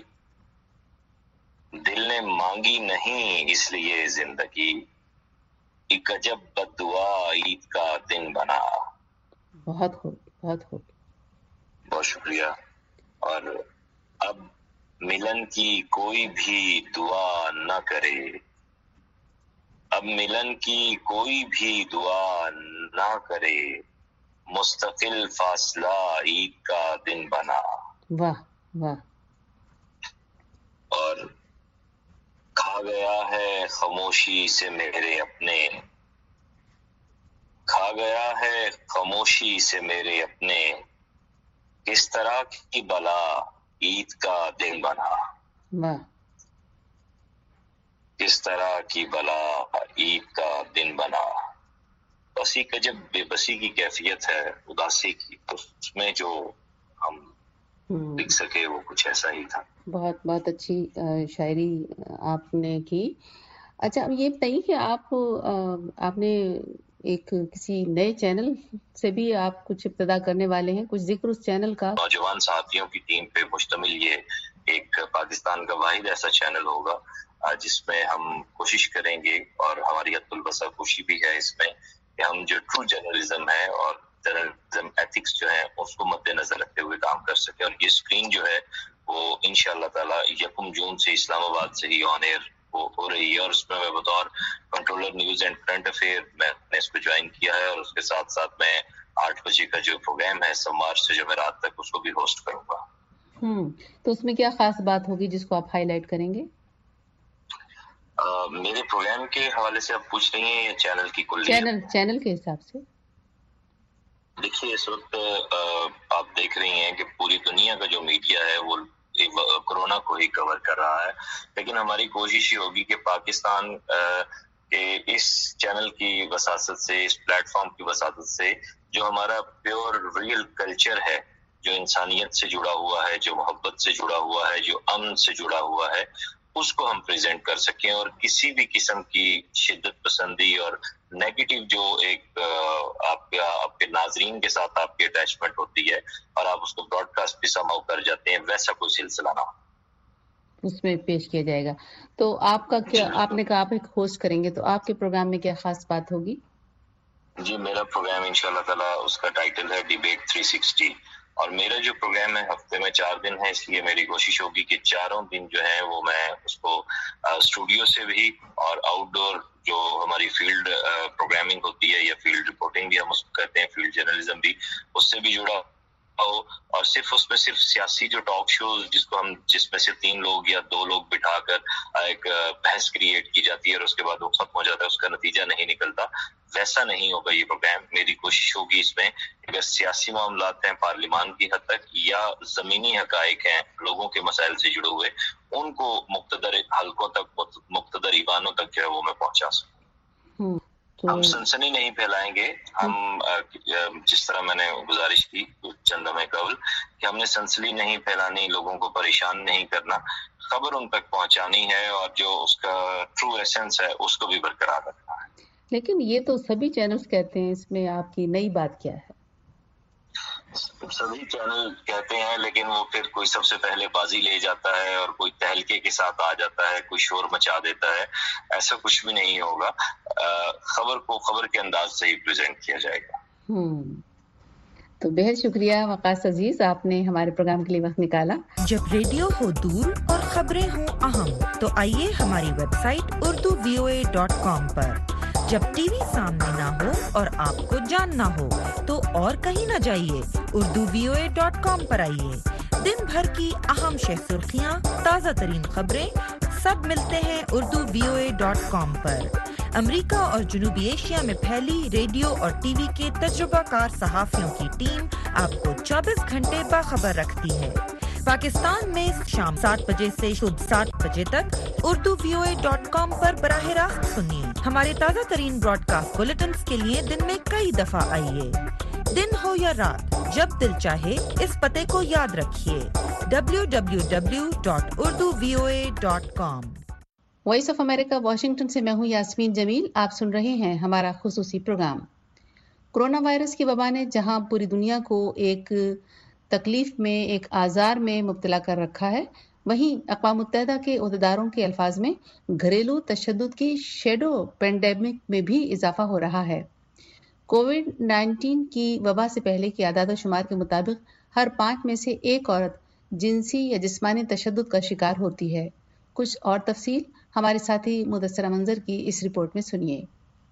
[SPEAKER 7] दिल ने मांगी नहीं इसलिए जिंदगी, एक अजब बद्दुआ ईद का दिन बना।
[SPEAKER 3] बहुत खूब, बहुत खूब,
[SPEAKER 7] बहुत शुक्रिया। और अब मिलन की कोई भी दुआ न करे, अब मिलन की कोई भी दुआ न करे, मुस्तकिल फासला ईद का दिन बना।
[SPEAKER 3] वाह वाह।
[SPEAKER 7] और खा गया है खामोशी से मेरे अपने, खा गया है खामोशी से मेरे अपने, किस तरह की बला ईद का दिन बना।
[SPEAKER 3] वाह।
[SPEAKER 7] किस तरह की बला ईद का दिन बना। बसी का जब बेबसी की कैफियत है, उदासी की, तो उसमें जो हम लिख सके वो कुछ ऐसा ही था।
[SPEAKER 3] बहुत बहुत अच्छी शायरी आपने की। अच्छा, अब ये बताइए कि आप आपने एक किसी नए चैनल से भी आप कुछ इब्तिदा करने वाले हैं, कुछ जिक्र उस चैनल का?
[SPEAKER 7] नौजवान साथियों की टीम पे मुश्तमिल ये एक पाकिस्तान का वाहिद ऐसा चैनल होगा जिसमें हम कोशिश करेंगे, और हमारी हत्तुल बसा कोशिश भी है इसमें, कि हम जो ट्रू जर्नलिज्म है और जर्नलिज्म एथिक्स जो है उसको मद्देनजर रखते हुए काम कर सके। और ये स्क्रीन जो है वो इंशाअल्लाह ताला यकम जून से इस्लामाबाद से ही ऑन एयर हो, हो रही है, और उसमें मैं बतौर controller news and current affair मैंने इसको ज्वाइन किया है, और उसके साथ साथ मैं आठ बजे का जो प्रोग्राम है सोमवार से जमेरात तक उसको भी होस्ट करूंगा।
[SPEAKER 3] हम्म तो उसमें क्या खास बात होगी जिसको आप हाईलाइट करेंगे?
[SPEAKER 7] Uh, मेरे प्रोग्राम के हवाले से आप पूछ रही हैं या चैनल की कुल?
[SPEAKER 3] चैनल चैनल के हिसाब से।
[SPEAKER 7] देखिए, इस वक्त आप देख रही हैं कि पूरी दुनिया का जो मीडिया है वो کورونا کو ہی کور کر رہا ہے. لیکن ہماری کوشش یہ ہوگی کہ پاکستان کہ اس چینل کی وساطت سے، اس پلیٹ فارم کی وساطت سے جو ہمارا پیور ریئل کلچر ہے، جو انسانیت سے جڑا ہوا ہے، جو محبت سے جڑا ہوا ہے، جو امن سے جڑا ہوا ہے، اس کو ہم پریزنٹ کر سکیں. اور کسی بھی قسم کی شدت پسندی اور نیگیٹو جو ایک آپ کے آپ کے ناظرین کے ساتھ آپ کی اٹیچمنٹ ہوتی ہے اور آپ اس کو براڈ کاسٹ بھی سماؤ کر جاتے ہیں، ویسا کوئی سلسلہ نہ ہو،
[SPEAKER 3] اس میں پیش کیا جائے گا. تو آپ کا کیا، آپ نے کہا آپ ایک ہوسٹ کریں گے، تو آپ کے پروگرام میں کیا خاص بات ہوگی؟
[SPEAKER 7] جی، میرا پروگرام انشاءاللہ تعالی اس کا ٹائٹل ہے ڈیبیٹ تھری سکسٹی، اور میرا جو پروگرام ہے ہفتے میں چار دن ہے، اس لیے میری کوشش ہوگی کہ چاروں دن جو ہے وہ میں اس کو اسٹوڈیو سے بھی اور آؤٹ ڈور جو ہماری فیلڈ پروگرامنگ ہوتی ہے یا فیلڈ رپورٹنگ بھی ہم اس کو کہتے ہیں، فیلڈ جرنلزم بھی، اس سے بھی جڑا ہو. اور صرف اس میں صرف سیاسی جو ٹاک شوز جس کو ہم جس میں سے تین لوگ یا دو لوگ بٹھا کر ایک بحث کریٹ کی جاتی ہے اور اس کے بعد وہ ختم ہو جاتا ہے، اس کا نتیجہ نہیں نکلتا، ویسا نہیں ہوگا یہ پروگرام. میری کوشش ہوگی اس میں اگر سیاسی معاملات ہیں پارلیمان کی حد تک یا زمینی حقائق ہیں لوگوں کے مسائل سے جڑے ہوئے، ان کو مقتدر حلقوں تک، مقتدر ایوانوں تک جو ہے وہ میں پہنچا سکوں. ہم سنسنی نہیں پھیلائیں گے. ہم جس طرح میں نے گزارش کی چند لمحے قبل کہ ہم نے سنسنی نہیں پھیلانی، لوگوں کو پریشان نہیں کرنا، خبر ان تک پہنچانی ہے اور جو اس کا ٹرو ایسنس ہے اس کو بھی برقرار رکھنا ہے.
[SPEAKER 3] لیکن یہ تو سبھی چینلز کہتے ہیں، اس میں آپ کی نئی بات کیا ہے؟
[SPEAKER 7] سبھی چینل کہتے ہیں، لیکن وہ پھر کوئی سب سے پہلے بازی لے جاتا ہے اور کوئی تہلکے کے ساتھ آ جاتا ہے، کوئی شور مچا دیتا ہے. ایسا کچھ بھی نہیں ہوگا. خبر کو خبر کے انداز سے ہی پریزنٹ کیا جائے گا.
[SPEAKER 3] ہوں تو بہت شکریہ وقاص عزیز، آپ نے ہمارے پروگرام کے لیے وقت نکالا.
[SPEAKER 5] جب ریڈیو ہو دور اور خبریں ہوں اہم، تو آئیے ہماری website Urdu V O A dot com پر. جب ٹی وی سامنے نہ ہو اور آپ کو جاننا ہو تو اور کہیں نہ جائیے، Urdu V O A dot com پر آئیے. دن بھر کی اہم شہ سرخیاں، تازہ ترین خبریں سب ملتے ہیں Urdu V O A dot com پر. امریکہ اور جنوبی ایشیا میں پھیلی ریڈیو اور ٹی وی کے تجربہ کار صحافیوں کی ٹیم آپ کو چوبیس گھنٹے باخبر رکھتی ہے. پاکستان میں شام سات بجے سے شد سات بجے تک Urdu V O A dot com پر براہ راست سنیے. ہمارے تازہ ترین براڈ کاسٹ بلیٹنز کے لیے دن میں کئی دفعہ آئیے. دن ہو یا رات، جب دل چاہے اس پتے کو یاد رکھیے، W W W dot Urdu V O A dot com.
[SPEAKER 3] Voice of America Washington سے میں ہوں یاسمین جمیل. آپ سن رہے ہیں ہمارا خصوصی پروگرام. کرونا وائرس کی وبا نے جہاں پوری دنیا کو ایک تکلیف میں، ایک آزار میں مبتلا کر رکھا ہے، وہیں اقوام متحدہ کے عہدیداروں کے الفاظ میں گھریلو تشدد کی شیڈو پینڈیمک میں بھی اضافہ ہو رہا ہے. کووڈ نائنٹین کی وبا سے پہلے کی اعداد و شمار کے مطابق ہر پانچ میں سے ایک عورت جنسی یا جسمانی تشدد کا شکار ہوتی ہے. کچھ اور تفصیل ہمارے ساتھی مدثرہ منظر کی اس رپورٹ میں سنیے.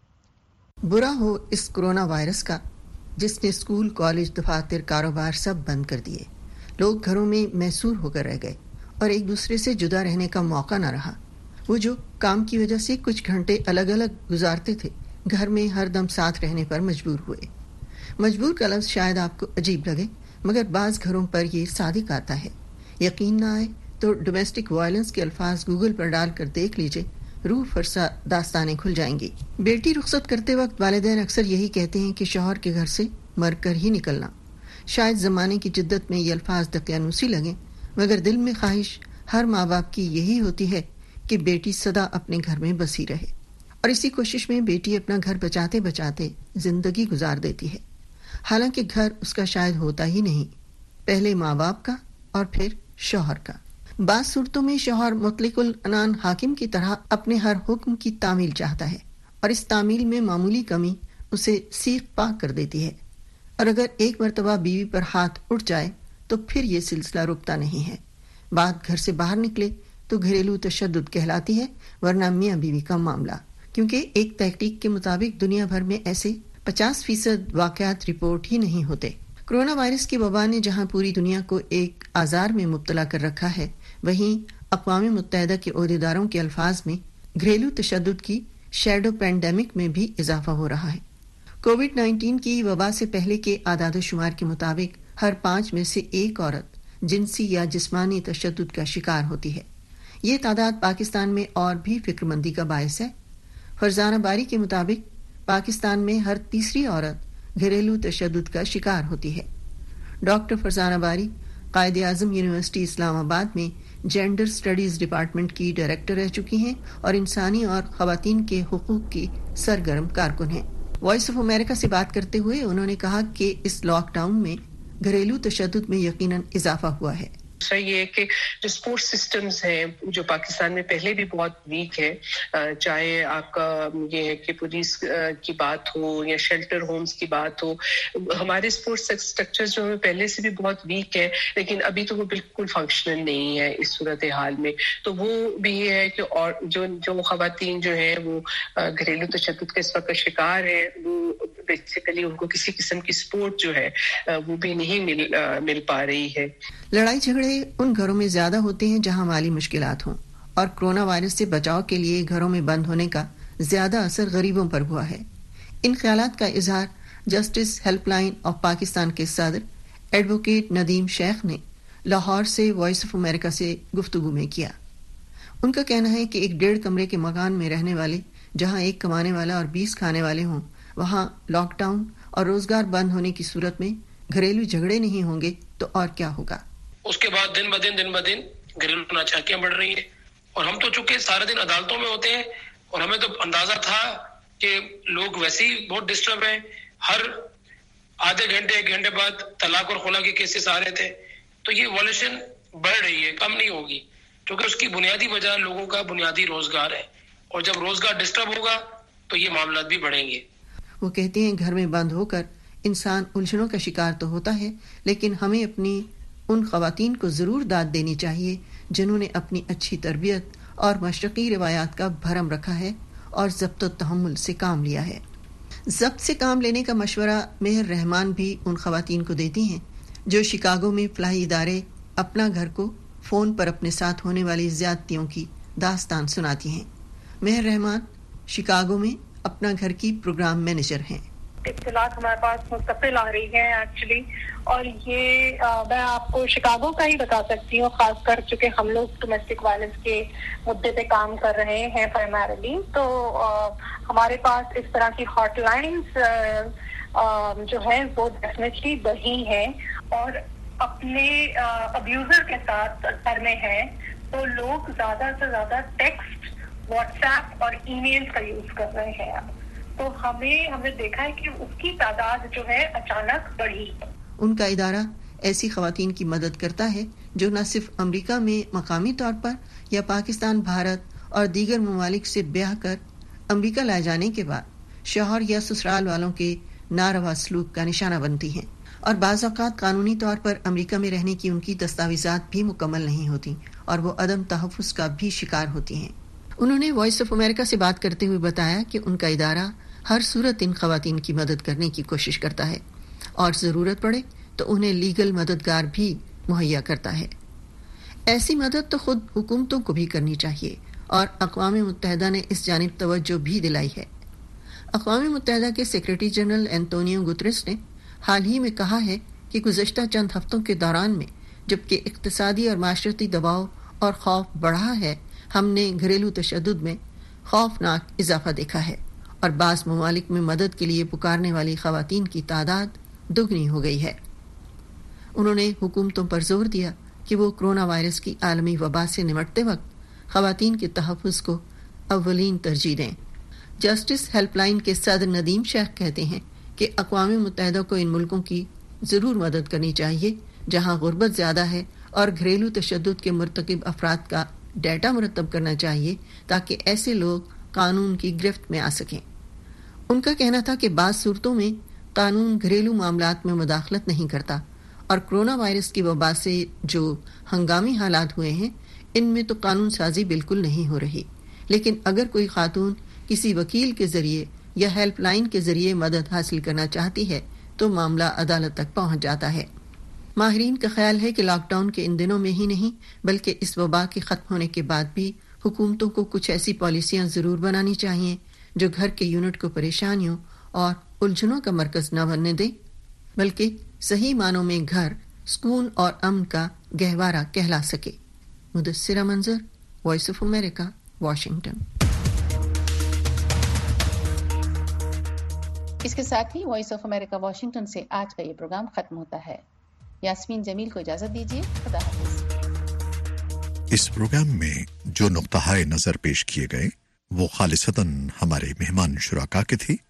[SPEAKER 8] برا ہو اس کرونا وائرس کا جس نے اسکول، کالج، دفاتر، کاروبار سب بند کر دیے. لوگ گھروں میں محصور ہو کر رہ گئے اور ایک دوسرے سے جدا رہنے کا موقع نہ رہا. وہ جو کام کی وجہ سے کچھ گھنٹے الگ الگ گزارتے تھے، گھر میں ہر دم ساتھ رہنے پر مجبور ہوئے. مجبور کا لفظ شاید آپ کو عجیب لگے، مگر بعض گھروں پر یہ صادق آتا ہے. یقین نہ آئے تو ڈومیسٹک وائلنس کے الفاظ گوگل پر ڈال کر دیکھ لیجئے، روح فرسا داستانیں کھل جائیں گی. بیٹی رخصت کرتے وقت والدین اکثر یہی کہتے ہیں کہ شوہر کے گھر سے مر کر ہی نکلنا. شاید زمانے کی جدت میں یہ الفاظ دقیانوسی لگیں، مگر دل میں خواہش ہر ماں باپ کی یہی ہوتی ہے کہ بیٹی سدا اپنے گھر میں بسی رہے، اور اسی کوشش میں بیٹی اپنا گھر بچاتے بچاتے زندگی گزار دیتی ہے. حالانکہ گھر اس کا شاید ہوتا ہی نہیں، پہلے ماں باپ کا اور پھر شوہر کا. بعض صورتوں میں شوہر مطلق العنان حاکم کی طرح اپنے ہر حکم کی تعمیل چاہتا ہے، اور اس تعمیل میں معمولی کمی اسے سیخ پاک کر دیتی ہے. اور اگر ایک مرتبہ بیوی پر ہاتھ اٹھ جائے تو پھر یہ سلسلہ رکتا نہیں ہے. بات گھر سے باہر نکلے تو گھریلو تشدد کہلاتی ہے، ورنہ میاں بیوی کا معاملہ. کیونکہ ایک تحقیق کے مطابق دنیا بھر میں ایسے پچاس فیصد واقعات رپورٹ ہی نہیں ہوتے. کرونا وائرس کی وبا نے جہاں پوری دنیا کو ایک آزار میں مبتلا کر رکھا ہے، وہیں اقوام متحدہ کے عہدیداروں کے الفاظ میں گھریلو تشدد کی شیڈو پینڈیمک میں بھی اضافہ ہو رہا ہے. کووڈ نائنٹین کی وبا سے پہلے کے اعداد و شمار کے مطابق ہر پانچ میں سے ایک عورت جنسی یا جسمانی تشدد کا شکار ہوتی ہے۔ یہ تعداد پاکستان میں اور بھی فکر مندی کا باعث ہے۔ فرزانہ باری کے مطابق پاکستان میں ہر تیسری عورت گھریلو تشدد کا شکار ہوتی ہے۔ ڈاکٹر فرزانہ باری قائد اعظم یونیورسٹی اسلام آباد میں جینڈر سٹڈیز ڈپارٹمنٹ کی ڈائریکٹر رہ چکی ہیں اور انسانی اور خواتین کے حقوق کی سرگرم کارکن ہیں۔ وائس آف امریکہ سے بات کرتے ہوئے انہوں نے کہا کہ اس لاک ڈاؤن میں گھریلو تشدد میں یقیناً اضافہ ہوا ہے۔
[SPEAKER 9] دوسرا یہ ہے کہ جو سپورٹ سسٹمز ہیں جو پاکستان میں پہلے بھی بہت ویک ہے، چاہے آپ کا یہ ہے کہ پولیس کی بات ہو یا شیلٹر ہومز کی بات ہو، ہمارے سپورٹ اسٹرکچر جو ہے پہلے سے بھی بہت ویک ہے، لیکن ابھی تو وہ بالکل فنکشنل نہیں ہے اس صورتحال میں۔ تو وہ بھی یہ ہے کہ اور جو جو خواتین جو ہیں وہ گھریلو تشدد کا اس وقت شکار ہیں، وہ بیسیکلی ان کو کسی قسم کی سپورٹ جو ہے وہ بھی نہیں مل مل پا رہی ہے۔
[SPEAKER 8] لڑائی جھگڑے ان گھروں میں زیادہ ہوتے ہیں جہاں مالی مشکلات ہوں، اور کرونا وائرس سے بچاؤ کے لیے گھروں میں بند ہونے کا زیادہ اثر غریبوں پر ہوا ہے۔ ان خیالات کا اظہار justice helpline of Pakistan کے صدر ایڈوکیٹ ندیم شیخ نے لاہور سے وائس آف امریکہ سے گفتگو میں کیا۔ ان کا کہنا ہے کہ ایک ڈیڑھ کمرے کے مکان میں رہنے والے جہاں ایک کمانے والا اور بیس کھانے والے ہوں، وہاں لاک ڈاؤن اور روزگار بند ہونے کی صورت میں گھریلو جھگڑے نہیں ہوں گے تو اور کیا ہوگا۔
[SPEAKER 10] اس کے بعد دن بدن دن بدن گھریلو ناچاکیاں بڑھ رہی ہیں، اور ہم تو چونکہ سارے دن عدالتوں میں ہوتے ہیں اور ہمیں تو اندازہ تھا کہ لوگ ویسے ہی بہت ڈسٹرب ہیں، ہر آدھے گھنٹے ایک گھنٹے بعد طلاق اور خلا کے کیسز آ رہے تھے، تو یہ وائلیشن بڑھ رہی ہے، کم نہیں ہوگی، کیونکہ اس کی بنیادی وجہ لوگوں کا بنیادی روزگار ہے، اور جب روزگار ڈسٹرب ہوگا تو یہ معاملات بھی بڑھیں گے۔
[SPEAKER 8] وہ کہتے ہیں گھر میں بند ہو کر انسان الجھنوں کا شکار تو ہوتا ہے، لیکن ہمیں اپنی ان خواتین کو ضرور داد دینی چاہیے جنہوں نے اپنی اچھی تربیت اور مشرقی روایات کا بھرم رکھا ہے اور ضبط و تحمل سے کام لیا ہے۔ ضبط سے کام لینے کا مشورہ مہر رحمان بھی ان خواتین کو دیتی ہیں جو شکاگو میں فلاحی ادارے اپنا گھر کو فون پر اپنے ساتھ ہونے والی زیادتیوں کی داستان سناتی ہیں۔ مہر رحمان شکاگو میں اپنا گھر کی پروگرام مینیجر ہیں۔
[SPEAKER 11] اطلاعات ہمارے پاس مستقل آ رہی ہیں ایکچولی، اور یہ آ, میں آپ کو شکاگو کا ہی بتا سکتی ہوں، خاص کر چونکہ ہم لوگ ڈومیسٹک وائلنس کے مدے پہ کام کر رہے ہیں پرائمریلی، تو آ, ہمارے پاس اس طرح کی ہاٹ لائنز جو ہیں وہ ڈیفینیٹلی بڑھی ہیں، اور اپنے ابیوزر کے ساتھ گھر میں ہیں تو لوگ زیادہ سے زیادہ ٹیکسٹ، واٹس ایپ اور ای میل کا یوز کر رہے ہیں، تو ہمیں ہم نے دیکھا ہے کہ اس کی تعداد جو ہے اچانک بڑھی۔
[SPEAKER 8] ان کا ادارہ ایسی خواتین کی مدد کرتا ہے جو نہ صرف امریکہ میں مقامی طور پر یا پاکستان، بھارت اور دیگر ممالک سے بیاہ کر امریکہ لائے جانے کے بعد شوہر یا سسرال والوں کے ناروا سلوک کا نشانہ بنتی ہیں، اور بعض اوقات قانونی طور پر امریکہ میں رہنے کی ان کی دستاویزات بھی مکمل نہیں ہوتی اور وہ عدم تحفظ کا بھی شکار ہوتی ہیں۔ انہوں نے وائس آف امریکہ سے بات کرتے ہوئے بتایا کہ ان کا ادارہ ہر صورت ان خواتین کی مدد کرنے کی کوشش کرتا ہے اور ضرورت پڑے تو انہیں لیگل مددگار بھی مہیا کرتا ہے۔ ایسی مدد تو خود حکومتوں کو بھی کرنی چاہیے، اور اقوام متحدہ نے اس جانب توجہ بھی دلائی ہے۔ اقوام متحدہ کے سیکریٹری جنرل اینٹونیو گوتریس نے حال ہی میں کہا ہے کہ گزشتہ چند ہفتوں کے دوران میں جبکہ اقتصادی اور معاشرتی دباؤ اور خوف بڑھا ہے، ہم نے گھریلو تشدد میں خوفناک اضافہ دیکھا ہے، اور بعض ممالک میں مدد کے لیے پکارنے والی خواتین کی تعداد دگنی ہو گئی ہے۔ انہوں نے حکومتوں پر زور دیا کہ وہ کرونا وائرس کی عالمی وبا سے نمٹتے وقت خواتین کے تحفظ کو اولین ترجیح دیں۔ جسٹس ہیلپ لائن کے صدر ندیم شیخ کہتے ہیں کہ اقوام متحدہ کو ان ملکوں کی ضرور مدد کرنی چاہیے جہاں غربت زیادہ ہے، اور گھریلو تشدد کے مرتکب افراد کا ڈیٹا مرتب کرنا چاہیے تاکہ ایسے لوگ قانون کی گرفت میں آ سکیں۔ ان کا کہنا تھا کہ بعض صورتوں میں قانون گھریلو معاملات میں مداخلت نہیں کرتا، اور کرونا وائرس کی وبا سے جو ہنگامی حالات ہوئے ہیں ان میں تو قانون سازی بالکل نہیں ہو رہی، لیکن اگر کوئی خاتون کسی وکیل کے ذریعے یا ہیلپ لائن کے ذریعے مدد حاصل کرنا چاہتی ہے تو معاملہ عدالت تک پہنچ جاتا ہے۔ ماہرین کا خیال ہے کہ لاک ڈاؤن کے ان دنوں میں ہی نہیں بلکہ اس وبا کے ختم ہونے کے بعد بھی حکومتوں کو کچھ ایسی پالیسیاں ضرور بنانی چاہیے جو گھر کے یونٹ کو پریشانیوں اور الجھنوں کا مرکز نہ بننے دے، بلکہ صحیح معنوں میں گھر سکون اور امن کا گہوارہ کہلا سکے۔ Mudassira Manzar, voice of America, Washington.
[SPEAKER 3] اس کے ساتھ ہی وائس آف امریکہ واشنگٹن سے آج کا یہ پروگرام ختم ہوتا ہے۔ یاسمین جمیل کو اجازت دیجیے، خدا حافظ۔
[SPEAKER 12] اس پروگرام میں جو نقطہ نظر پیش کیے گئے وہ خالصتاً ہمارے مہمان شرکا کے تھے